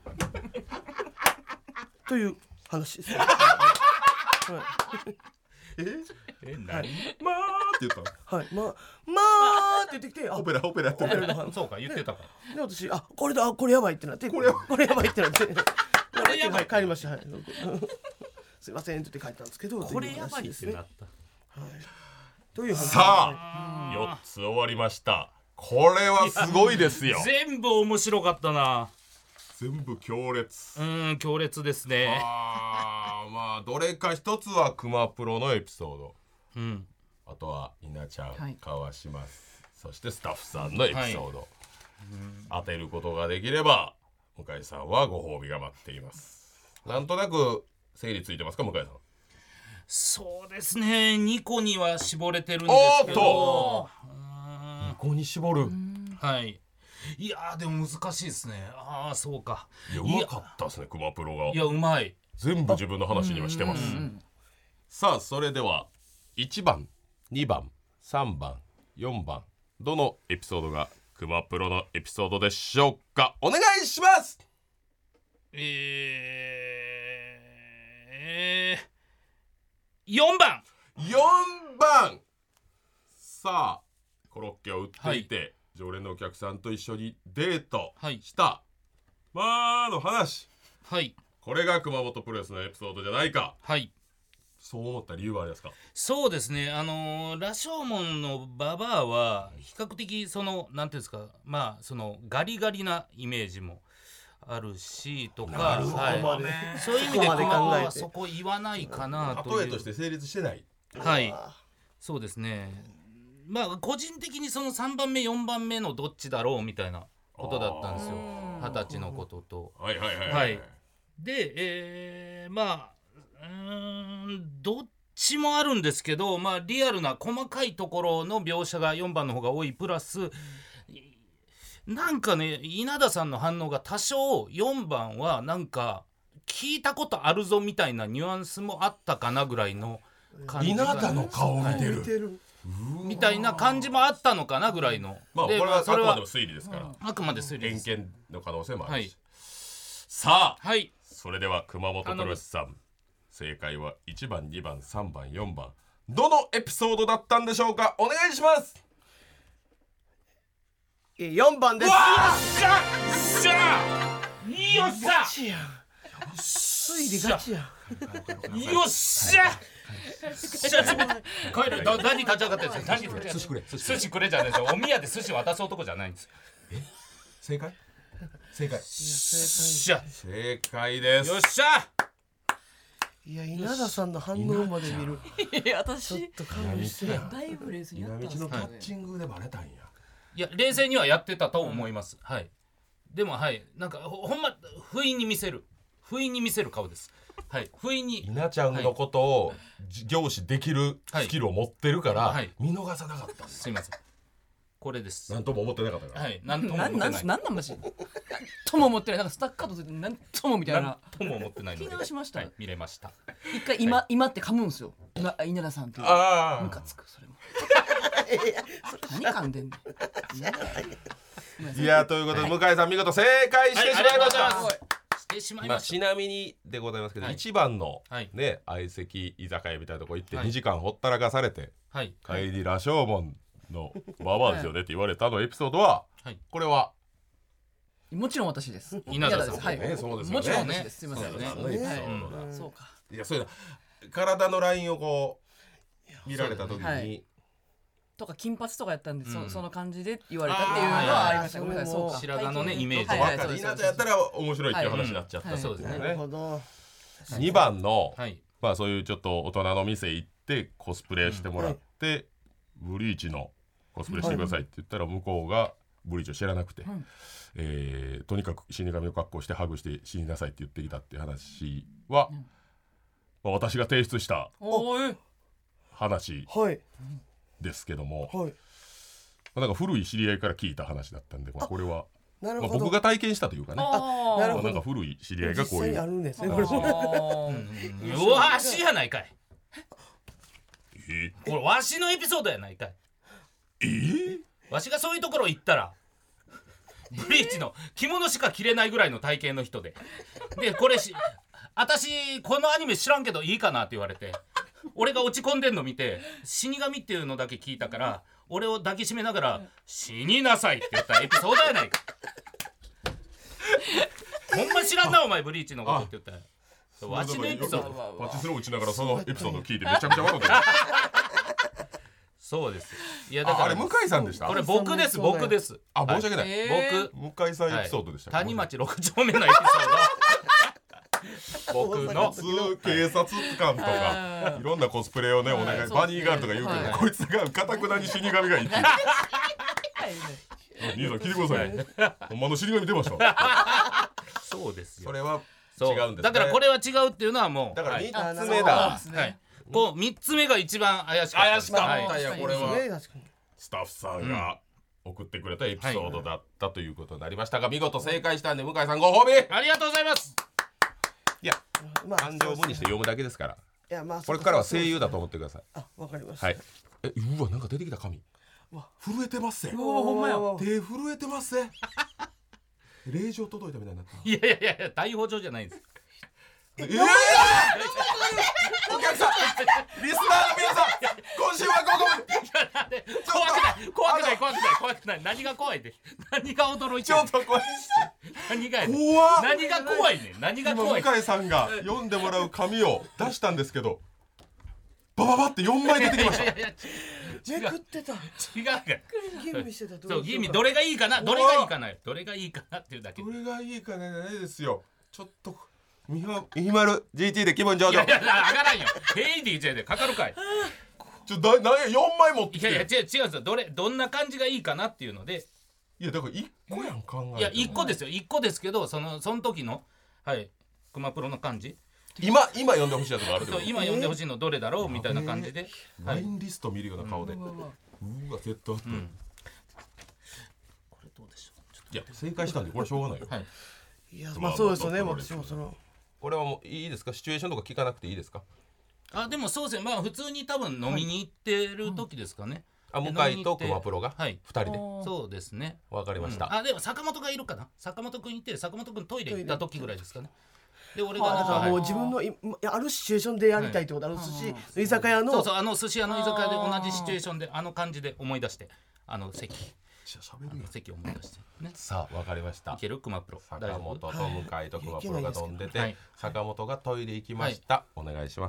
という話です、はいええ何、 はい、まーって言ったはいままーって言ってきて、 オペラオペラってそうか言ってたかで, で私あこれだこれやばいってなってこれこれやばいってなってこれやばい帰りました、はいすいませんって言って帰ったんですけど、 これやばいってなった、 はい、という話さあよっつ終わりました。これはすごいですよ全部面白かったな、 全部強烈、 うん強烈ですね。 あまあどれか一つはクマプロのエピソード、 うん、 あとは稲ちゃん、はい、川島そしてスタッフさんのエピソード、はい、当てることができれば向井さんはご褒美が待っています。なんとなく整理ついてますか向井さん。 そうですねにこには絞れてるんですけど、 おーっとにこに絞る、 はいいやでも難しいですね。ああそうか、 いやうまかったですねクマプロが。 いやうまい、 全部自分の話にはしてます。さあそれではいちばんにばんさんばんよんばんどのエピソードがクマプロのエピソードでしょうか。お願いします。 えー、よんばんよんばんさあコロッケを売っていて、はい、常連のお客さんと一緒にデートした、はい、まあの話、 はい、 これが熊本プロレスのエピソードじゃないか。 はいそう思った理由はあれですか？ そうですね、あのー、羅生門のババアは比較的そのなんていうんですか、まあそのガリガリなイメージもあるしとか、 なるほどね、 はい、そういう意味でそこまで考えて熊場はそこ言わないかなという。 例えとして成立してない。 はいそうですね、まあ個人的にそのさんばんめよんばんめのどっちだろうみたいなことだったんですよ、二十歳のことと。 はいはいはいはいで、えー、まあうーんどっちもあるんですけど、まあリアルな細かいところの描写がよんばんの方が多いプラス、なんかね稲田さんの反応が多少よんばんはなんか聞いたことあるぞみたいなニュアンスもあったかなぐらいの感じが、 稲田の顔を見てる、 見てるみたいな感じもあったのかなぐらいの。 まあこでれはあくそれはまでも推理ですから、 あくまで推理です。 偏見の可能性もあるし、 はいさあはいそれでは熊本トロシさん、正解はいちばんにばんさんばんよんばんどのエピソードだったんでしょうか？お願いします。 えよんばんです。 よっしゃっしゃよっしゃガチやん推理ガチやんよっしゃしゃ帰るだ何立ち上がってるんですか？ 寿司くれ、寿司くれ寿司くれじゃないですよ。お宮で寿司渡す男じゃないんですよ。 正解正解しゃ正解です。 よっしゃいや稲田さんの反応まで見るいやちょっ私と勘弁してやだいぶ冷静にやったんです稲道のけどねキャッチングでバレたんや。 いや冷静にはやってたと思います、はいでもはいなんかほほんま不意に見せる不意に見せる顔です。はい不意に稲ちゃんのことをじ凝視できるスキルを持ってるから、 はい見逃さなかったんです。 すいませんこれです。 なんとも思ってなかったから、 はいなんともなんなん思ってないなんなんマジとも思ってないなんかスタッカートでなんともみたいなんなとも思ってないので聞き直しましたはい見れました一回今今って噛むんですよ今稲田さんっていうああムカつくそれも何噛んでんのいやということで、向井さん見事正解してしまいました、 はいありがとうございますしてしまいまあ、 ましたちなみにでございますけど、 はいいちばんの、 はいね相席居酒屋みたいなとこ行ってはいにじかんほったらかされて、 はい帰りに羅生門のババアですよねって言われたのエピソードは、 はいこれはもちろん私です稲田さんですはいねそうですよねもちろん私ですすみませんそうですねはいエピソードがそうかいやそういうの体のラインをこう見られた時に、 はいとか金髪とかやったんで、 うんそその感じで言われたっていうのはありました。 あーごめんなさい、そうか。 白髪のねイメージはいはいそうです若手稲ちゃんやったら面白いっていう話になっちゃった、 はいそうですねなるほどにばんの、 はいまあそういうちょっと大人の店行ってコスプレしてもらって、ブリーチのコスプレしてくださいって言ったら向こうがブリーチを知らなくて、 んえーとにかく死神の格好してハグして死になさいって言ってきたっていう話は、 んまあ、私が提出したおーい。 話はいですけども、 はいまあなんか古い知り合いから聞いた話だったんで、まあこれは、まあ、 なるほど僕が体験したというかね、 あなるほどまあなんか古い知り合いがこういう実際にあるんですねこれうわしやないかいえこれわしのエピソードやないかいえーわしがそういうところ行ったらブリーチの着物しか着れないぐらいの体型の人ででこれし私このアニメ知らんけどいいかなって言われて俺が落ち込んでんの見て死神っていうのだけ聞いたから俺を抱きしめながら死になさいって言ったエピソードやないかほんま知らんなお前ブリーチのことって言ったらわしのエピソードパチスロ打ちながらそのエピソードを聞いてめちゃめちゃ笑ってるそうですいやだからああれ向井さんでしたこれ僕です僕ですあ申し訳ない、 えー僕向井さんエピソードでした、 谷町六丁目のエピソード僕の普通警察官とかいろんなコスプレをねお願い、 はいバニーガールとか言うけど、 はいこいつがかたくなに死神がいいっていう兄さん聞いてくださいほんまの死神出ましたそうですよそれはそう違うんですねだからこれは違うっていうのはもうだからはい三つそう目だ、 ですねはいこうみっつめが一番怪しかった怪しかったはいいやこれはね確かにスタッフさんが送ってくれたエピソードだったということになりましたが、見事正解したんで向井さんご褒美。 ありがとうございますいやま感情を無にして読むだけですから、 いやまあこれからは声優だと思ってください。 あわかりましたはい。えうわなんか出てきた紙わ震えてますねうわほんまや手震えてますね令状届いたみたいになってますいやいやいやいや逮捕状じゃないんですえー、お客さんリスナーの皆さん今週はここまで怖くない怖くない怖くない怖くない何が怖いで何が驚いてちょっとこれ何がやねん怖っ何が怖いねん何が怖い今向井さんが読んでもらう紙を出したんですけどバババってよんまい出てきました。 いやいやいやめくってた違う違うから吟味してた。 そう吟味どれがいいかなどれがいいかなよどれがいいかなっていうだけ。 どれがいいかねないですよ。ちょっとミハミヒマル ジーティー で気分上々。 いやいや上がらんよ。ヘイディージェー でかかるかい。 ちょだなんやよんまい持ってきて。 いやいや違う違うんですよ。どれどんな感じがいいかなっていうので。 いやだからいっこやん考えても。 いやいっこですよいっこですけどそのその時のはいクマプロの感じ。 今今読んでほしいやつがあるってこと。 そう今読んでほしいのどれだろうみたいな感じで。はいワインリスト見るような顔で。ううわうわわセットアップ。 うんこれどうでしょう。ちょっいや正解したんでこれしょうがないよ。 とはい。 いやまあそうですよね。 まあまあ私もそのこれはもういいですかシチュエーションとか聞かなくていいですか。 あでもそうですねまあ普通に多分飲みに行ってる時ですかね。 あ向井とクマプロがはいふたりでそうですね。 わかりました。 うんあでも坂本がいるかな坂本君いて坂本君トイレ行った時ぐらいですかね。で俺がだからはいもう自分のいいやあるシチュエーションでやりたいってことあるし、居酒屋のそうそうあの寿司屋の居酒屋で同じシチュエーションであの感じで思い出してあの席じゃあ喋るよ。 席を思い出してね。 さあわかりましたい。けるクマプロ大坂丈夫本と向井とクマプロが飲んでて、 はい坂本がトイレ行きました、お願いします。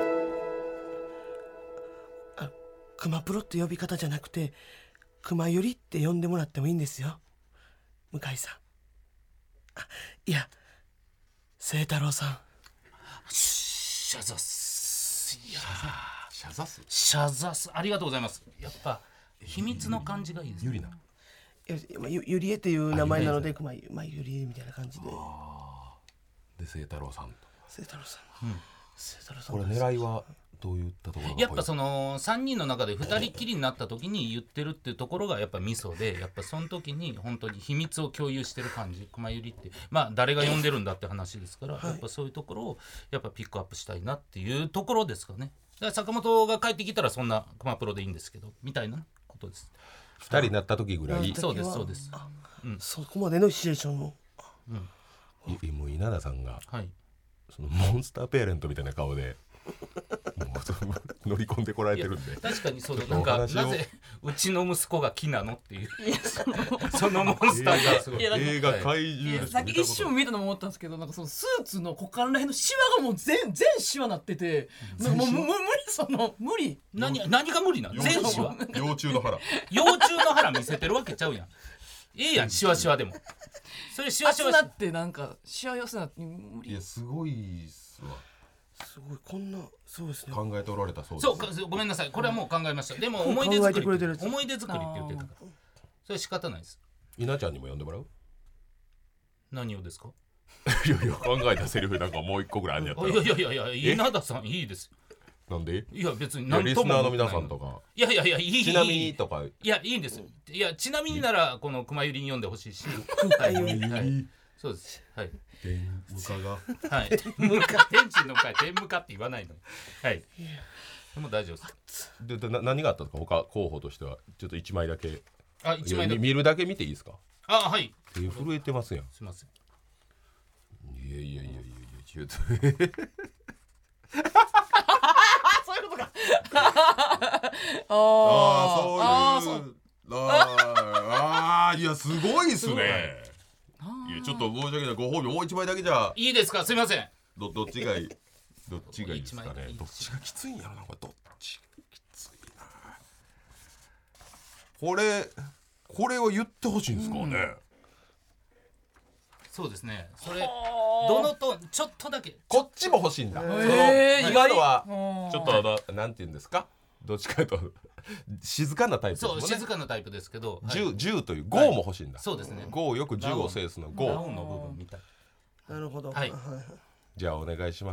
クマプロって呼び方じゃなくてクマよりって呼んでもらってもいいんですよ向井さん。あいや清太郎さん。 シャザスいやシャザスシャザスありがとうございます。やっぱ秘密の感じがいいですね。 ゆりな。 いやまあゆゆりえっていう名前なのでクマまあゆりえみたいな感じでで清太郎さんと。 清太郎さん、清太郎さんこれ狙いはどういったところがやっぱそのさんにんの中でふたりっきりになった時に言ってるっていうところがやっぱミソでやっぱその時に本当に秘密を共有してる感じ熊ゆりってまあ誰が呼んでるんだって話ですから、やっぱそういうところをやっぱピックアップしたいなっていうところですかね。だから坂本が帰ってきたらそんな熊プロでいいんですけどみたいなことです。 ふたりになった時ぐらい、 うんそうですそうです。 そこまでのシチュエーションをいもう稲田さんがはいそのモンスターペアレントみたいな顔でもうその乗り込んでこられてるんで。 確かにそうだちょなんかっとお話をなぜうちの息子が木なのっていういやそのそのモンスターがすごいいやなんか映画怪い獣でしやさっきか見たこと一瞬見たのも思ったんですけどなんかそのスーツの股間らへんのシワがもう全全シワなっててなんかもうむ無理その無理何何が無理なの幼全シワ幼虫の腹。 幼虫の腹見せてるわけちゃうやん。ええやんシワシワでもそれシワシワし熱なってなんかシワ寄せなって無理いやすごいっすわ。 すごいこんなそうですね。 考えておられたそうです。 そうかごめんなさいこれはもう考えました。でも思い出作考えてくれてるり思い出作りって言ってたからそれ仕方ないです。 稲ちゃんにも呼んでもらう。 何をですか。 いやいや考えたセリフなんかもう一個ぐらいあんねやったら。 いやいやいやいや稲田さんいいです。 なんで？ いや別にいや何ともリスナーの思ってない皆さんとか。 いやいやいやいいちなみいいにとか。 いやいいんです。いやちなみにならこの熊ゆりに読んでほしいしはい、はい、そうですはい天向が。 はい天向か天地の会天向かって言わないのはいでも大丈夫ですででな何があったのか他候補としてはちょっと一枚だけ。 あ一枚だけいや見見るだけ見ていいですか。 あはい手震えてますやん。 すいませんいやいやいやいやいやちょっとあそういうことかあああそうあーいうあーあーいやすごいっすね。いやちょっと申し訳ないご褒美もう一枚だけじゃいいですかすいませんどどっちがいいどっちがいいですか一枚いいね。どっちがきついんやろなこれどっちがきついな。これこれを言ってほしいんですかね。 そうですねそれどのトーンちょっとだけこっちも欲しいんだ。そのへー今のはうんちょっとあのなんて言うんですか。どっちかというと静かなタイプですそうもんね。 静かなタイプですけど、はい十十という五も欲しいんだ。 そうですね五よく十を制すのダウ五。 ンの部分みたいなるほど。 はいじゃあお願いします。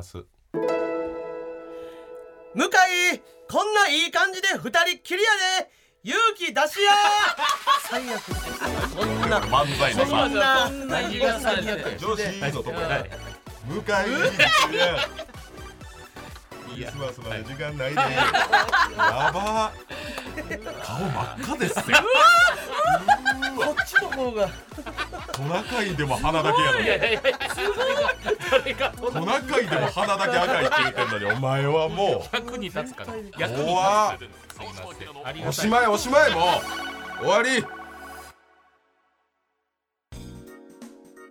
向井こんないい感じで二人きりやで勇気出しや最悪そんな漫才のさそんなそんな言い方されて女子のところはいで向井いやクリスマスまで時間ないでやば顔真っ赤ですよ。 こっちの方がトナカイでも鼻だけやのにいやいやいや誰がトナカイでも鼻だけ赤いって言ってんのにお前はも役に立つから役に立つからすいませんありがたいうおしまいおしまいもう終わり。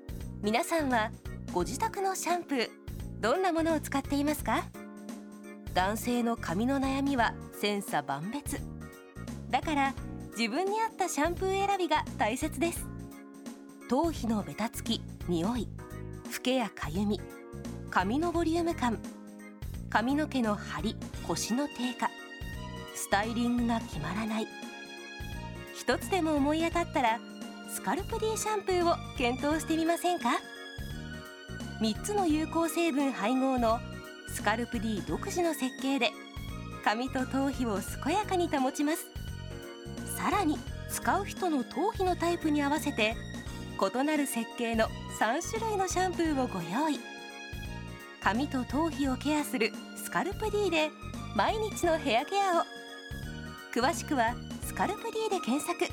皆さんはご自宅のシャンプーどんなものを使っていますか？ 男性の髪の悩みは千差万別。だから自分に合ったシャンプー選びが大切です。頭皮のベタつき、匂い、フケやかゆみ、髪のボリューム感、髪の毛の張り、コシの低下、スタイリングが決まらない。一つでも思い当たったらスカルプ D シャンプーを検討してみませんか。みっつの有効成分配合のスカルプ D 独自の設計で髪と頭皮を健やかに保ちます。さらに使う人の頭皮のタイプに合わせて異なる設計のさん種類のシャンプーをご用意。髪と頭皮をケアするスカルプ D で毎日のヘアケアを。詳しくはスカルプ D で検索。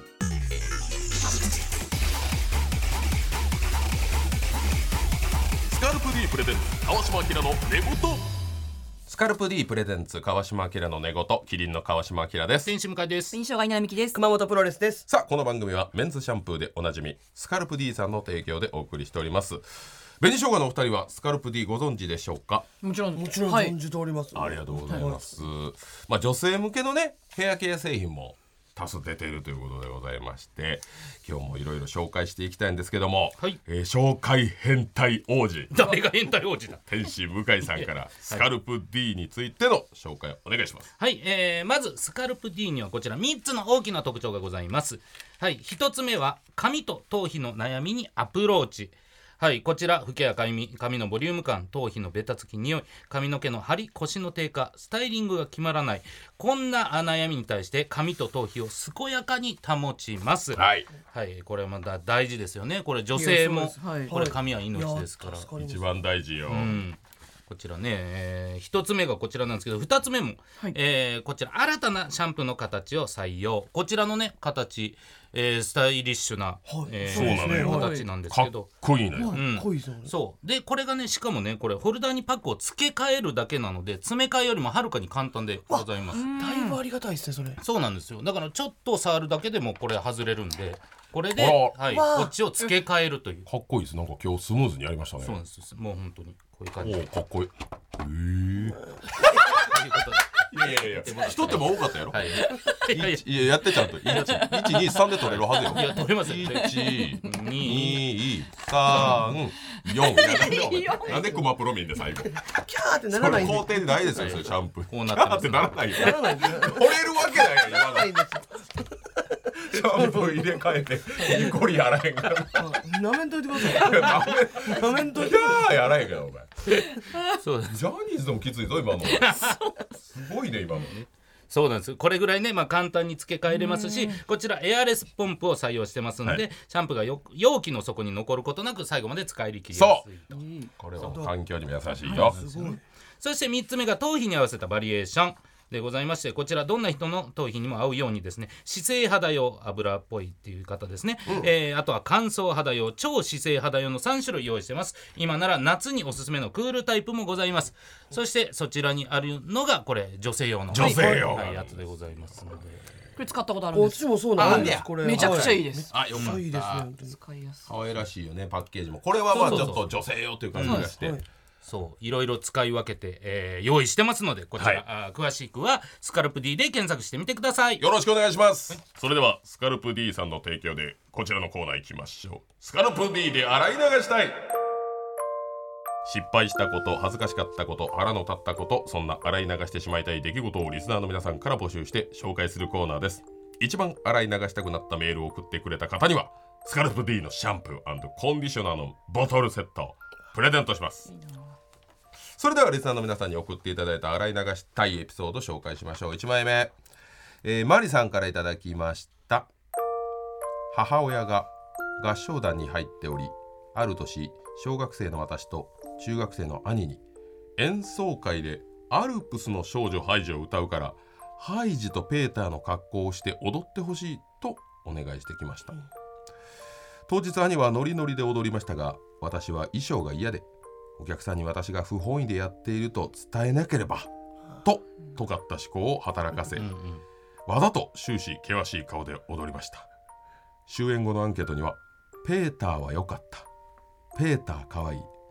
スカルプ D プレゼンツ川島明の寝言。スカルプ D プレゼンツ川島明の寝言、キリンの川島明です。 天使向井です。 印象が稲美希です。 熊本プロレスです。 さあこの番組はメンズシャンプーでおなじみスカルプ D さんの提供でお送りしております。紅生姜のお二人はスカルプ D ご存知でしょうか。 もちろんもちろんはい存じております、 ありがとうございます、まあ、女性向けのねヘアケア製品も多数出ているということでございまして、今日もいろいろ紹介していきたいんですけども、 はいえー紹介変態王子誰が変態王子だ。 天使向井さんからスカルプ D についての紹介をお願いします。 はい、えー、まずスカルプ D にはこちらみっつの大きな特徴がございます。はい、ひとつめは髪と頭皮の悩みにアプローチ。はい、こちらフケや髪、髪のボリューム感、頭皮のベタつき、匂い、髪の毛の張り、コシの低下、スタイリングが決まらない、こんな悩みに対して髪と頭皮を健やかに保ちます。 はい、 はい、これまた大事ですよね。これ女性も、 いやそうですはいこれ髪は命ですから。 一番大事よ、 うんこちらね、えー、ひとつめがこちらなんですけど、ふたつめも、 はいえーこちら新たなシャンプーの形を採用。こちらのね形、えースタイリッシュな、 はいえーそうなのよ形なんですかっけど、 こいいのよ、 うん濃いぞそうでこれがねしかもねこれホルダーにパックを付け替えるだけなので詰め替えよりもはるかに簡単でございます。 だいぶありがたいですねそれ。 そうなんですよ。だからちょっと触るだけでもこれ外れるんで、これで、 あはい、 わあこっちを付け替えるという。 かっこいいです。なんか今日スムーズにやりましたね。 そうなんです。もう本当にこういう感じおで。 ーかっこいい。えー、 ということでいやいやいや一手間多かったやろ、 はい。いやいやいややってちゃんといち、いち、に、さんで取れるはずよ。 いや取れますよ。 いち、 に、 に、さん、よん。なんでクマプロミンで最後。 キャーってなそらないんでれ工程でないですよ、それシャンプー。 こうなってますってならないよ。 ならないんで取れるわけないよ、今の。 ないんですシャンプー入れ替えて、ニコリやらへんから。 なめんといてくださいなめんといてじゃあやらへんからお前。 そうです。 ジャニーズでもきついぞ今の。すごいね今の。 そうなんです。これぐらいね、まあ、簡単に付け替えれますし、こちらエアレスポンプを採用してますので、 はいシャンプーがよ容器の底に残ることなく最後まで使い切りやすいと。 これは環境にも優しいよ。 すごいそしてみっつめが頭皮に合わせたバリエーションでございまして、こちらどんな人の頭皮にも合うようにですね、姿勢肌用油っぽいっていう方ですね、えーあとは乾燥肌用、超姿勢肌用のさん種類用意してます。今なら夏におすすめのクールタイプもございます。そしてそちらにあるのがこれ女性用の女性用はい、やつでございますので、 これ使ったことあるんです。 私もそうなんであすこれめちゃくちゃいいです。 あよかっはいいいですねた。 本当に使いやすい。 可愛らしいよねパッケージも。これはまあちょそうそうそうっと女性用という感じがして。 はいそういろいろ使い分けて、えー用意してますので、こちら、 はいあー詳しくはスカルプ D で検索してみてください。 よろしくお願いします。それではスカルプ D さんの提供でこちらのコーナー行きましょう。スカルプ D で洗い流したい。失敗したこと、恥ずかしかったこと、腹の立ったこと、そんな洗い流してしまいたい出来事をリスナーの皆さんから募集して紹介するコーナーです。一番洗い流したくなったメールを送ってくれた方にはスカルプ D のシャンプー&コンディショナーのボトルセットをプレゼントします。それではリスナーの皆さんに送っていただいた洗い流したいエピソードを紹介しましょう。いちまいめ、えー、マリさんからいただきました。母親が合唱団に入っており、ある年小学生の私と中学生の兄に演奏会でアルプスの少女ハイジを歌うからハイジとペーターの格好をして踊ってほしいとお願いしてきました。当日兄はノリノリで踊りましたが、私は衣装が嫌でお客さんに私が不本意でやっていると伝えなければと尖った思考を働かせ、 うんうんわざと終始険しい顔で踊りました。終演後のアンケートにはペーターは良かった、ペーターかわいい、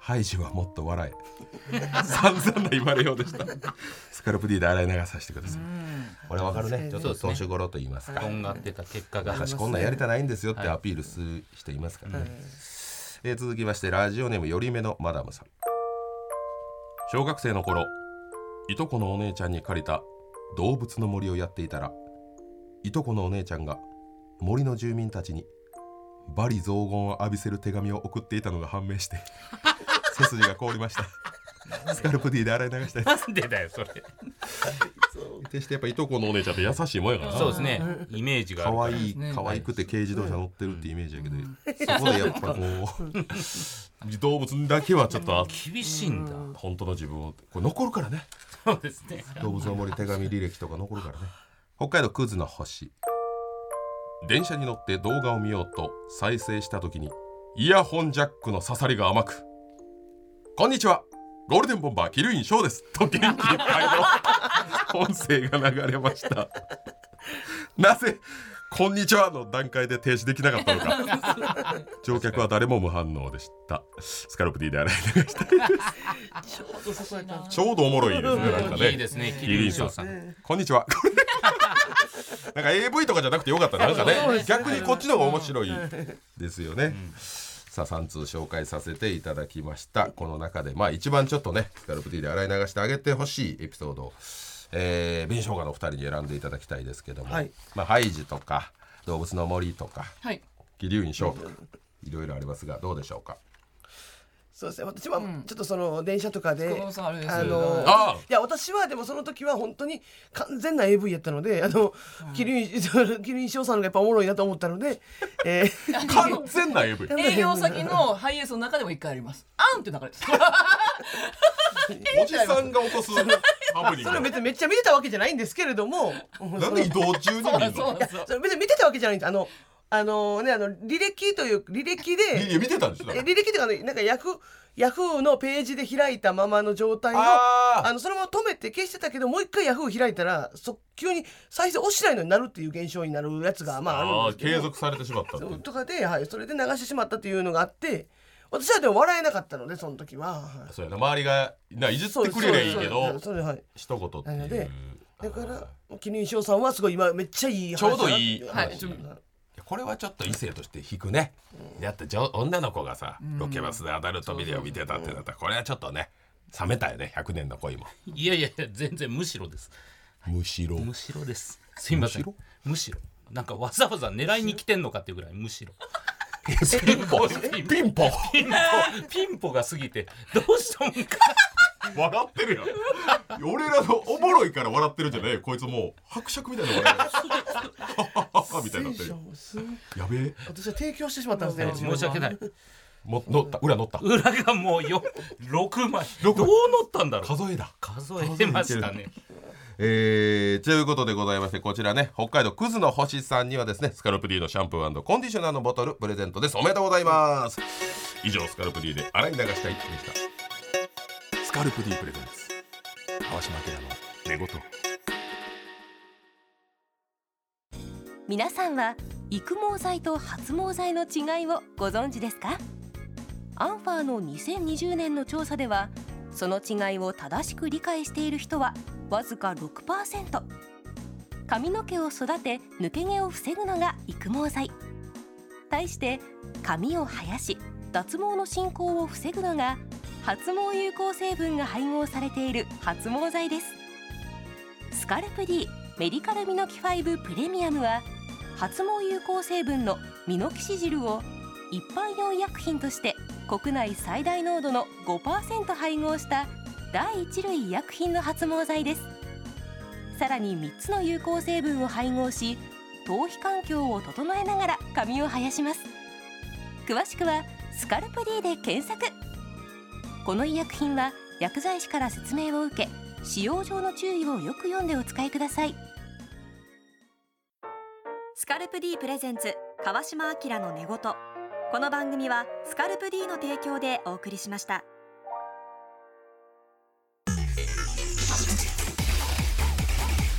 ハイジはもっと笑え散々な言われようでしたスカルプ D で洗い流させてください。これわかるね、ちょっと年頃と言いますか、 とんがってた結果が昔こんなんやりたないんですよってアピールする人いますからね、えー、続きましてラジオネームよりめのマダムさん。小学生の頃いとこのお姉ちゃんに借りた動物の森をやっていたら、いとこのお姉ちゃんが森の住民たちに罵詈雑言を浴びせる手紙を送っていたのが判明して背筋が凍りましたスカルプ D で洗い流したいです。 なんでだよそれ決してやっぱいとこのお姉ちゃんって優しいもんやからな。 そうですね、イメージがあるから可愛い可愛くて軽自動車乗ってるってイメージやけど、そこでやっぱこう動物だけはちょっと厳しいんだ。 本当の自分をこれ残るからね。 そうですね。 動物の森手紙履歴とか残るからね。北海道クズの星。電車に乗って動画を見ようと再生した時にイヤホンジャックの刺さりが甘く、こんにちはゴールデンボンバーキルインショーですと元気いっぱいの音声が流れました。なぜこんにちはの段階で停止できなかったのか乗客は誰も無反応でした。スカルプ D で洗い流したいですちょうどそこやった。 ちょうどおもろいですね。なんかねいいですね、キリンショーさん。 こんにちはなんか エーブイ とかじゃなくてよかったなんかね、逆にこっちの方が面白いですよね、うん、さあさん通紹介させていただきました。この中でまあ一番ちょっとねスカルプ D で洗い流してあげてほしいエピソードを、えー、紅しょうがのふたりに選んでいただきたいですけども、はい、まあ、ハイジとか動物の森とか、はい、キリュウインショーとかいろいろありますがどうでしょうか。 そうですね、私はちょっとその電車とかで、うん、 ああのあいや私はでもその時は本当に完全な エーブイ やったので、あの、うん、キリンキリンショーさんがやっぱおもろいなと思ったので、えー、完全な エーブイ営業先のハイエースの中でも一回あります。あんって流れですおじさんが起こすハプニング。 それ別にめっちゃ見てたわけじゃないんですけれどもなんで移動中に見るの。 そうそうそう、 それ別に見てたわけじゃないんです。あのあのね、あの履歴という履歴でいや見てたんですよ。 履歴というか、ね、なんかヤフヤフーのページで開いたままの状態をああのそのまま止めて消してたけど、もう一回ヤフー開いたらそ急に再生押しないのになるっていう現象になるやつがまああるんですけど、 継続されてしまったとかで、はい、それで流してしまったっていうのがあって、私はでも笑えなかったのでその時は、はい、 そうやな、周りがないじってくれりゃいいけどそれ、はい、 一言っていう。 なのでだからキリンショーさんはすごい今めっちゃいい話ちょうどいい話、 はい、 これはちょっと異性として引くね、うん、だって女の子がさ、うん、ロケバスでアダルトビデオ見てたってなったらこれはちょっとね冷めたよね、ひゃくねんの恋も。 いやいや全然むしろです。 むしろむしろです。すいません、むしろむしろなんかわざわざ狙いに来てんのかっていうぐらいむしろピンポピンポピンポピンポが過ぎてどうしたもんか笑ってるよ俺らのおもろいから笑ってるじゃないこいつもう伯爵みたいな笑いみたいになってる。やべえ、 私は提供してしまったんですね。 申し訳ない。 も乗った裏乗った裏がもうよろくまいどう乗ったんだろう。 数えだ数えましたね。 えー、ということでございまして、こちらね北海道クズの星さんにはですねスカルプ D のシャンプー&コンディショナーのボトルプレゼントです。おめでとうございます。以上スカルプ D で洗い流したいでした。スカルプ D プレゼンツ川島明の寝言。 皆さんは育毛剤と発毛剤の違いをご存知ですか？アンファーのにせんにじゅうねんの調査ではその違いを正しく理解している人はわずか ろくパーセント。 髪の毛を育て抜け毛を防ぐのが育毛剤。対して髪を生やし脱毛の進行を防ぐのが発毛有効成分が配合されている発毛剤です。スカルプ D メディカルミノキファイブプレミアムは発毛有効成分のミノキシジルを一般用医薬品として国内最大濃度の ごパーセント 配合した第一類医薬品の発毛剤です。さらにみっつの有効成分を配合し頭皮環境を整えながら髪を生やします。詳しくはスカルプ D で検索。この医薬品は薬剤師から説明を受け使用上の注意をよく読んでお使いください。 スカルプ D プレゼンツ川島明の寝言。この番組はスカルプ D の提供でお送りしました。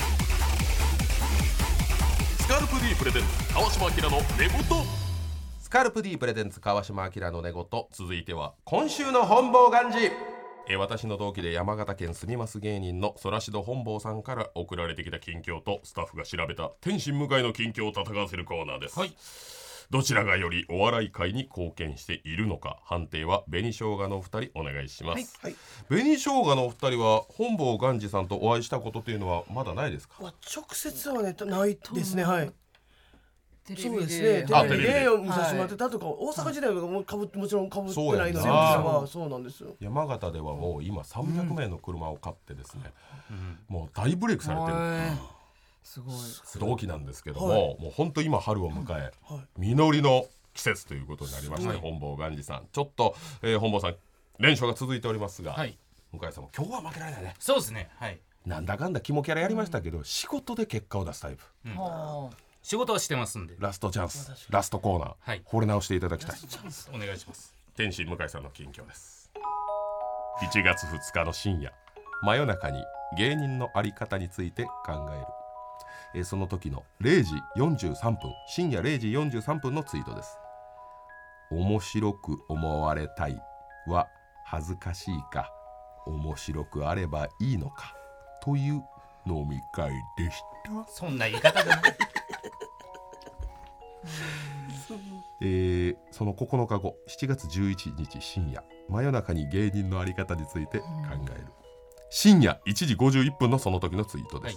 スカルプ D プレゼンツ川島明の寝言。スカルプ D プレゼンツ川島明の寝言、続いては今週の本坊ガンジ。え私の同期で山形県住みます芸人のソラシド本坊さんから送られてきた近況とスタッフが調べた天心向井の近況を戦わせるコーナーです、はい、どちらがよりお笑い界に貢献しているのか、判定は紅生姜のお二人お願いします、はいはい、紅生姜のお二人は本坊ガンジさんとお会いしたことというのはまだないですか？ 直接はねないですね。はい、 テレビでそうですね、テレビで見させてもらってたとか、はい、大阪時代はもうかぶもちろんかぶってないので、そう, そうなんですよ。 山形ではもう今さんびゃくめいの車を買ってですね、うん、もう大ブレイクされてる、うんすごい同期なんですけども、はい、もう本当今春を迎え、はい、実りの季節ということになりまして、はい、本坊ガンジさんちょっと、えー、本坊さん連勝が続いておりますが、はい、向井さんも今日は負けられないね。 そうですね、はい、 なんだかんだ肝キャラやりましたけど、うん、仕事で結果を出すタイプ、うん、 仕事はしてますんで、 ラストチャンス、ラストコーナー、はい、掘り直していただきたい。 お願いします。 天心向井さんの近況です。いちがつふつかの深夜、真夜中に芸人のあり方について考える。えー、その時のれいじよんじゅうさんぷん、深夜れいじよんじゅうさんぷんのツイートです。面白く思われたいは恥ずかしいか、面白くあればいいのかという飲み会でした。 そんな言い方じゃないえー、そのここのかご、しちがつじゅういちにち深夜、真夜中に芸人のあり方について考える。深夜いちじごじゅういっぷんのその時のツイートです、はい、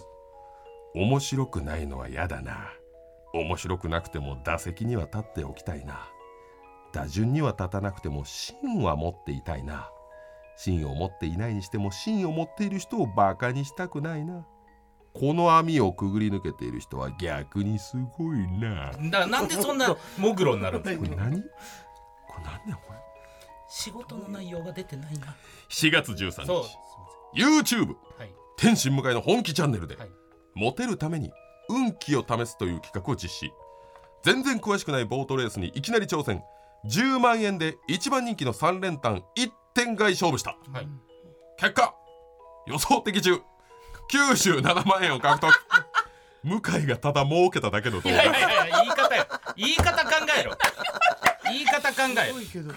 面白くないのは嫌だな。面白くなくても打席には立っておきたいな。打順には立たなくても芯は持っていたいな。芯を持っていないにしても芯を持っている人をバカにしたくないな。この網をくぐり抜けている人は逆にすごいな。 だからなんでそんなモグロになるんですか？ これ何？これ何ねこれ。 仕事の内容が出てないな。 しちがつじゅうさんにち YouTube、はい、天心向井の本気チャンネルで、はい、モテるために運気を試すという企画を実施。全然詳しくないボートレースにいきなり挑戦。じゅうまんえんで一番人気のさん連単いってん買い勝負した、はい、結果予想的中きゅうじゅうななまんえんを獲得向井がただ儲けただけの動画。いやいやいや言い方よ、 言い方考えろ言い方考えろ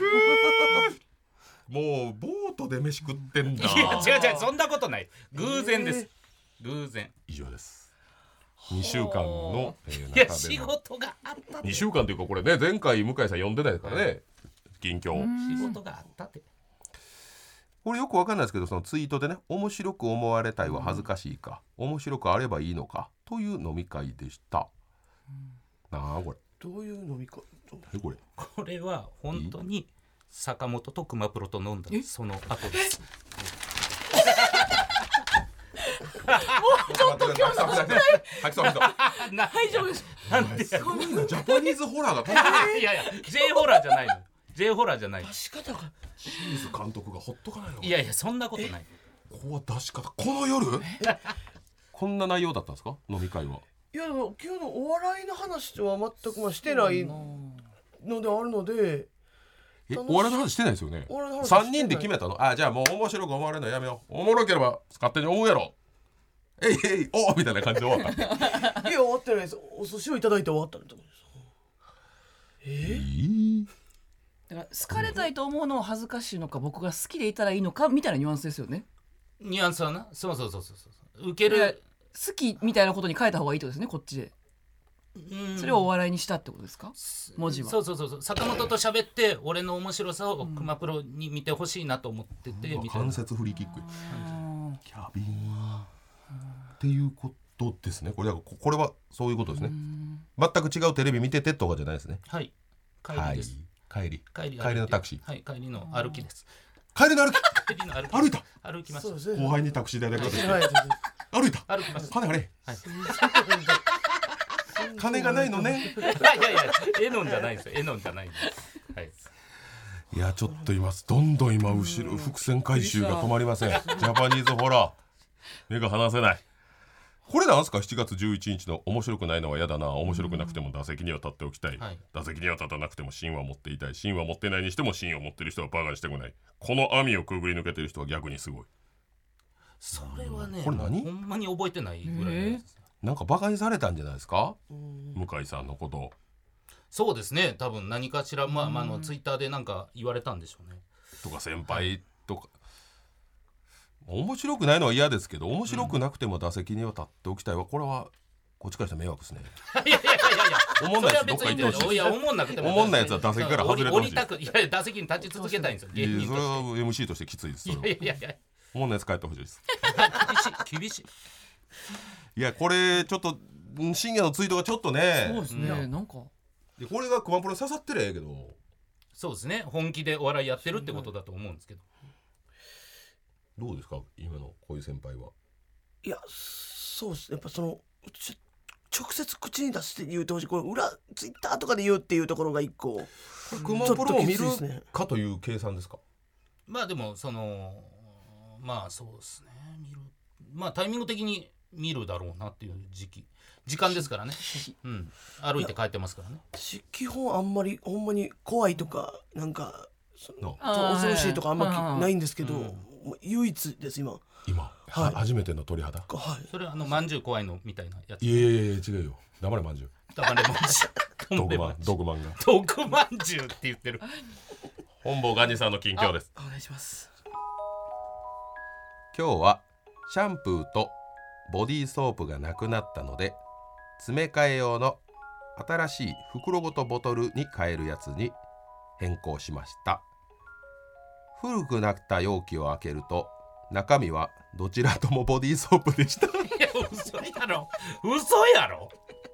もうボートで飯食ってんだ。 いや違う違う、そんなことない、偶然です、えー、偶然。 以上です。にしゅうかんの、えー、 いや仕事があったって。 にしゅうかんというかこれね、前回向井さん呼んでないからね、はい、近況仕事があったって。 これよくわかんないですけど、そのツイートでね、面白く思われたいは恥ずかしいか、うん、面白くあればいいのかという飲み会でした、うん、なあこれどういう飲み会？ 何これ？ これは本当に坂本と熊プロと飲んだその後です。 もうちょっと今日の問題吐きそう吐きそう大丈夫です。 なんでジャパニーズホラーが飛んでる。いやいや J ホラーじゃないの。J ホラーじゃない。 出し方が清水監督がほっとかないの。 いやいやそんなことない。 ここは出し方、この夜こんな内容だったんですか、飲み会は。 いやでも今日のお笑いの話は全くまあしてないのであるので。 えお笑いの話してないですよね。さんにんで決めたの。あじゃあもう面白く思われるのやめよう、おもろければ勝手に思うやろ、えいえいおみたいな感じで終わった。 いや終わってないです。お寿司をいただいて終わったんだと思うんです。えー、 だから好かれたいと思うのは恥ずかしいのか、僕が好きでいたらいいのかみたいなニュアンスですよね。 ニュアンスはな、そうそうそうそうそう、受ける好きみたいなことに変えた方がいいってことですね、こっちで。うん、それをお笑いにしたってことですか、文字は。 そうそうそうそう、坂本と喋って俺の面白さを熊プロに見てほしいなと思ってて、 うん、関節フリーキック、キャビンっていうことですね。これだからこれはそういうことですね。全く違うテレビ見ててとかじゃないですね。 はい、帰りです。 はい、帰り帰り帰りのタクシー。 はい、帰りの歩きです。 帰りの歩き帰りの歩き歩いた歩きました。 後輩にタクシー代でください。歩いた歩きます。 金あれ、はい、金がないのね。 いやいやエノンじゃないですよ、エノンじゃないんです。はい。 いやちょっと今どんどん今後ろ伏線回収が止まりません。ジャパニーズホラー目が離せない。これなんすか、しちがつじゅういちにちの面白くないのは嫌だな、面白くなくても打席には立っておきたい、はい、打席には立たなくても芯は持っていたい、芯は持ってないにしても芯を持ってる人はバカにしてこない、この網をくぐり抜けてる人は逆にすごい。 それはね、 これ何？ ほんまに覚えてないぐらいです。 なんかバカにされたんじゃないですか、向井さんのこと。 そうですね、多分何かしら、まあ、まあ、あのツイッターでなんか言われたんでしょうね。 とか先輩とか、面白くないのは嫌ですけど、面白くなくても打席には立っておきたいわ。これはこっちからしたら迷惑ですね。 いやいやいやいや、 思んないやつどっそれは別か行ってほしい。 にいや、思んなくても思んないやつは打席から外れてほしい。 降りたく、いや、打席に立ち続けたいんですよ、芸人いやそれはとして。 エムシー としてきついです。それはいやいやいや、 思んないやつ帰ってほしいです。 厳しい厳しい。 いやこれちょっと深夜のツイートがちょっとね、 そうですね、 うんなんかでこれがクマプロに刺さってりゃええけど、 そうですね、本気でお笑いやってるってことだと思うんですけど。 どうですか今のこういう先輩は。 いやそうですね、やっぱそのちょ直接口に出して言うてほしい、これ裏ツイッターとかで言うっていうところが一個クマプロを見るちょっときついですねかという計算ですか。 まあでもそのまあそうですね、見る、まあタイミング的に見るだろうなっていう時期時間ですからね、うん、歩いて帰ってますからね。 私基本あんまりほんまに怖いとかなんかそののあーそう恐ろしいとかあんまはいはいはいないんですけど、 うんもう唯一です今。 今、 はいは初めての鳥肌。 はいそれはあのまんじゅう怖いのみたいなやつ。 いやいやいや違うよ。黙れまんじゅう。 黙れまんじゅう。 ドグマンんでまんじゅう。 ドグマンが。 ドグまんじゅうって言ってる。 本坊ガニさんの近況です。 お願いします。 今日はシャンプーとボディーソープがなくなったので、詰め替え用の新しい袋ごとボトルに変えるやつに変更しました。古くなった容器を開けると中身はどちらともボディーソープでした。 いや嘘やろ嘘やろ。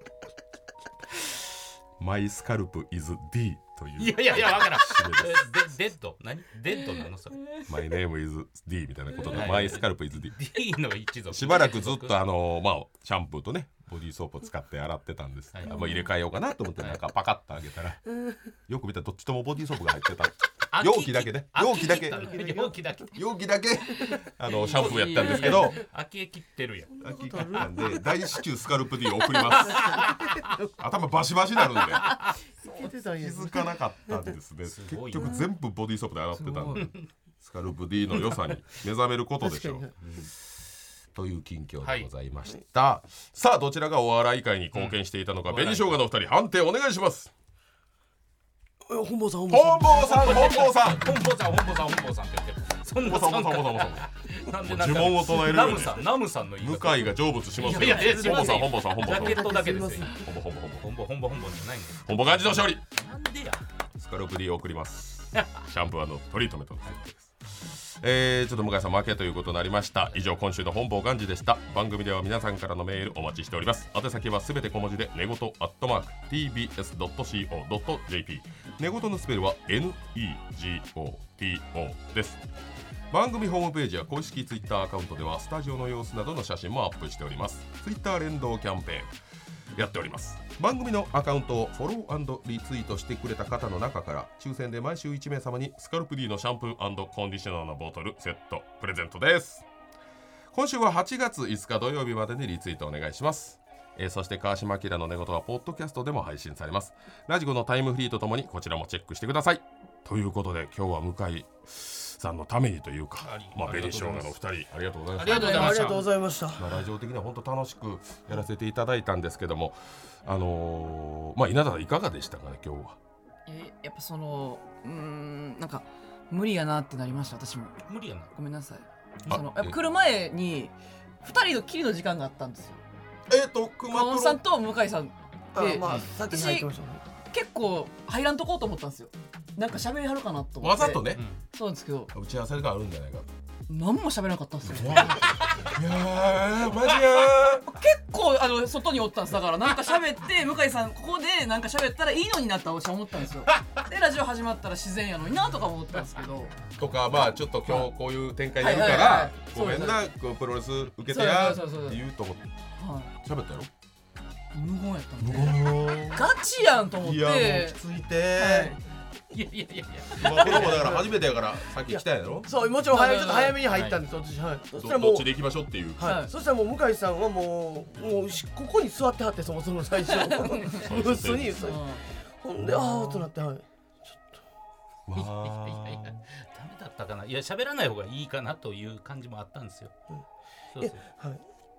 マイスカルプ is D といういやいやいやわからん。 締めですえデデッド何デッドなのそれ。 マイネーム is D みたいなことで、 はいマイスカルプ is D。 D の一族。 しばらくずっとあのまあシャンプーとねボディーソープを使って洗ってたんですが、 はいまあ、入れ替えようかなと思ってなんかパカッと開けたら、よく見たらどっちともボディーソープが入ってた。容器だけね容器だけ容器だけ容器だけあのシャンプーやったんですけど、 開け切ってるやん。 開け切ったんで大至急スカルプ D を送ります。頭バシバシになるんで気づかなかったんですね。 すごい結局全部ボディーソープで洗ってたんで、スカルプ D の良さに目覚めることでしょう。という近況でございました、はい、さあどちらがお笑い界に貢献していたのか、うん、紅生姜のお二人判定お願いします。 本坊さん本坊さん本坊さん本坊さん本坊さん本坊さんって言ってる。そんな本坊さん本坊さん本坊さんなんで呪文を唱えるようにナムさんナムさんの言い方。 向井が成仏しますよ。 いやいや本坊さん本坊さん本坊さんジャケットだけですよ。 本坊本坊本坊本坊本坊本坊じゃないんだよ。 本坊ガンジの勝利。 なんでや。 スカルプ D を送ります。シャンプー&トリートメントの最後です。えー、ちょっと向井さん負けということになりました。以上今週の本坊ガンジでした。番組では皆さんからのメールお待ちしております。宛先はすべて小文字で寝言アットマーク ティービーエスドットシーオードットジェーピー 寝言のスペルは エヌイージーオーティーオー です。番組ホームページや公式ツイッターアカウントではスタジオの様子などの写真もアップしております。ツイッター連動キャンペーンやっております。番組のアカウントをフォロー&リツイートしてくれた方の中から抽選で毎週いち名様にスカルプ D のシャンプー&コンディショナーのボトルセットプレゼントです。今週ははちがついつか土曜日までにリツイートお願いします。えー、そして川島明の寝言はポッドキャストでも配信されます。ラジコのタイムフリーとともにこちらもチェックしてください。ということで今日は向井さんのためにというか、まあ、紅生姜のふたりありがとうございました。 ありがとうございました。 ありがとうございました。 まあ、ラジオ的には本当楽しくやらせていただいたんですけども、あのー、まあ稲田さんいかがでしたかね今日は。 えやっぱそのうーんなんか無理やなってなりました。私も無理やな。 ごめんなさい。 あそのやっぱ来る前にふたりのきりの時間があったんですよ。 えっ、ー、と熊熊本さんと向井さんで、 あまあさっき入ってましたね。 結構入らんとこうと思ったんですよ。なんか喋りはるかなと思って。 わざとね、 そうなんですけど打ち合わせがあるんじゃないか。 何も喋らなかったんですよ。 いやーマジや結構あの外におったんです。だからなんか喋って向井さんここでなんか喋ったらいいのになって私は思ったんですよ。でラジオ始まったら自然やのになとか思ったんですけどとかまあちょっと今日こういう展開になるかはいはいはいらごめんなこうプロレス受けてやって言うと思ってはい喋ったやろ。 無言やったんで無言ガチやんと思って。 いやもうきついていやいやいやいや。 今これもだから初めてやからさっき来たんやろ。 そうもちろん早ちょっと早めに入ったんですよ私。はいそしたらもうどっちで行きましょうっていう。 はいそしたらもう向井さんはもうもうしここに座ってはってそもそも最初ブースにそうほんであーとなってはいわいやいやいやダメだったかな。いや喋らない方がいいかなという感じもあったんですよ。 うんそうそう。 はい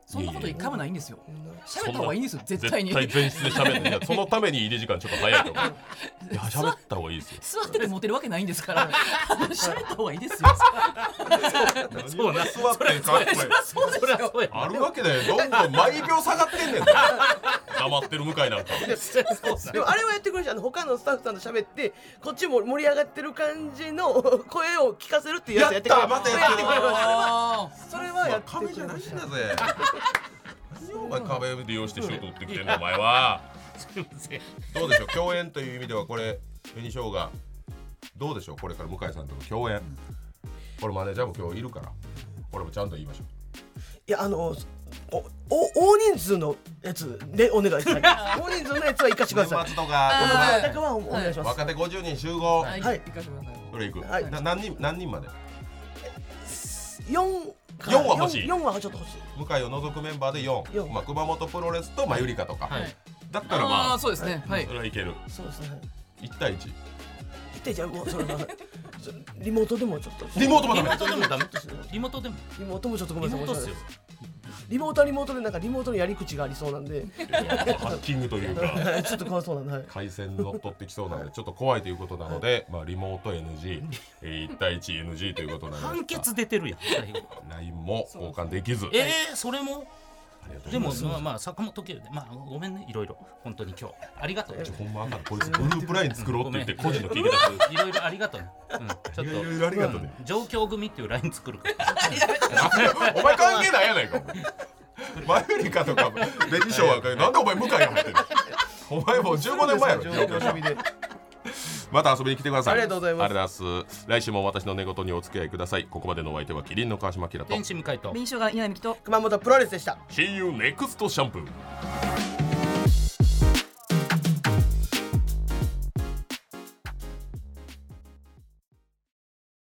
そんなこと一回もないんですよ。喋った方がいいんですよ絶対に。 絶対前室で喋る。いやそのために入り時間ちょっと早いと思う。いや喋った方がいいですよ。 座っててモテるわけないんですから喋った方がいいですよ。 そうな座ってかっこいい。 そうですよ。 あるわけでどんどん毎秒下がってんねん。黙ってる向井なんか。 でもあれはやってくれるし、あの他のスタッフさんと喋ってこっちも盛り上がってる感じの声を聞かせるっていうやつやってくれる。 やったまたやってくれましたそれはやってくれ壁じゃないんました。 だぜ。何お前壁利用してシュート打ってきてんのお前は。どうでしょう共演という意味ではこれ紅しょうがどうでしょうこれから向井さんとの共演。これマネージャーも今日いるからこれもちゃんと言いましょう。 いやあのおお大人数のやつでお願いしたい。大人数のやつは行かしてください。 年末とかはいだからお願いします。 若手ごじゅうにん集合。 はい、 はい行かせてください。 それいく。 はいな何人何人まで。 四四は欲しい四はちょっと欲しい。 向井を除くメンバーでよん。 よんまあ熊本プロレスとまゆりかとか。 はいだったらまあああそうですね。はいそ。れはいける。 そうですね。 いち対いち。 一じゃもうそれはそリモートでもちょっと。 リモートもダメリモー。トでもダメ。リモートでもリモートもちょっとごめんなさい。 リモートっすよ。 リモートはリモートでなんかリモートのやり口がありそうなんでハッキングというか。 ちょっと怖そうなんで、はい、 回線乗っ取ってきそうなのでちょっと怖いということなので、まあリモート エヌジー、えー、いち対いち エヌジー ということなので判決出てるやん最後。 ライン も交換できず。 えー、それもありがとうでもございます。 まあまあ坂本家でまあごめんねいろいろ本当に今日ありがとう。 ほんまあかんこいつグループライン作ろうって言って個人の聞き出す。 いろいろありがとうね。うん、ちょっといろいろありがとうね。 状況組っていうライン作るから。 お前関係ないやないか。マユリカとかベジショーはなんでお前向井が入ってる。お前もうじゅうごねんまえやろ。 状況組でまた遊びに来てください。 ありがとうございますありがとうございます。来週も私の寝言にお付き合いください。ここまでのお相手はキリンの川島明と天使向井と臨床が稲見と熊本プロレスでした。 See you next シャンプー。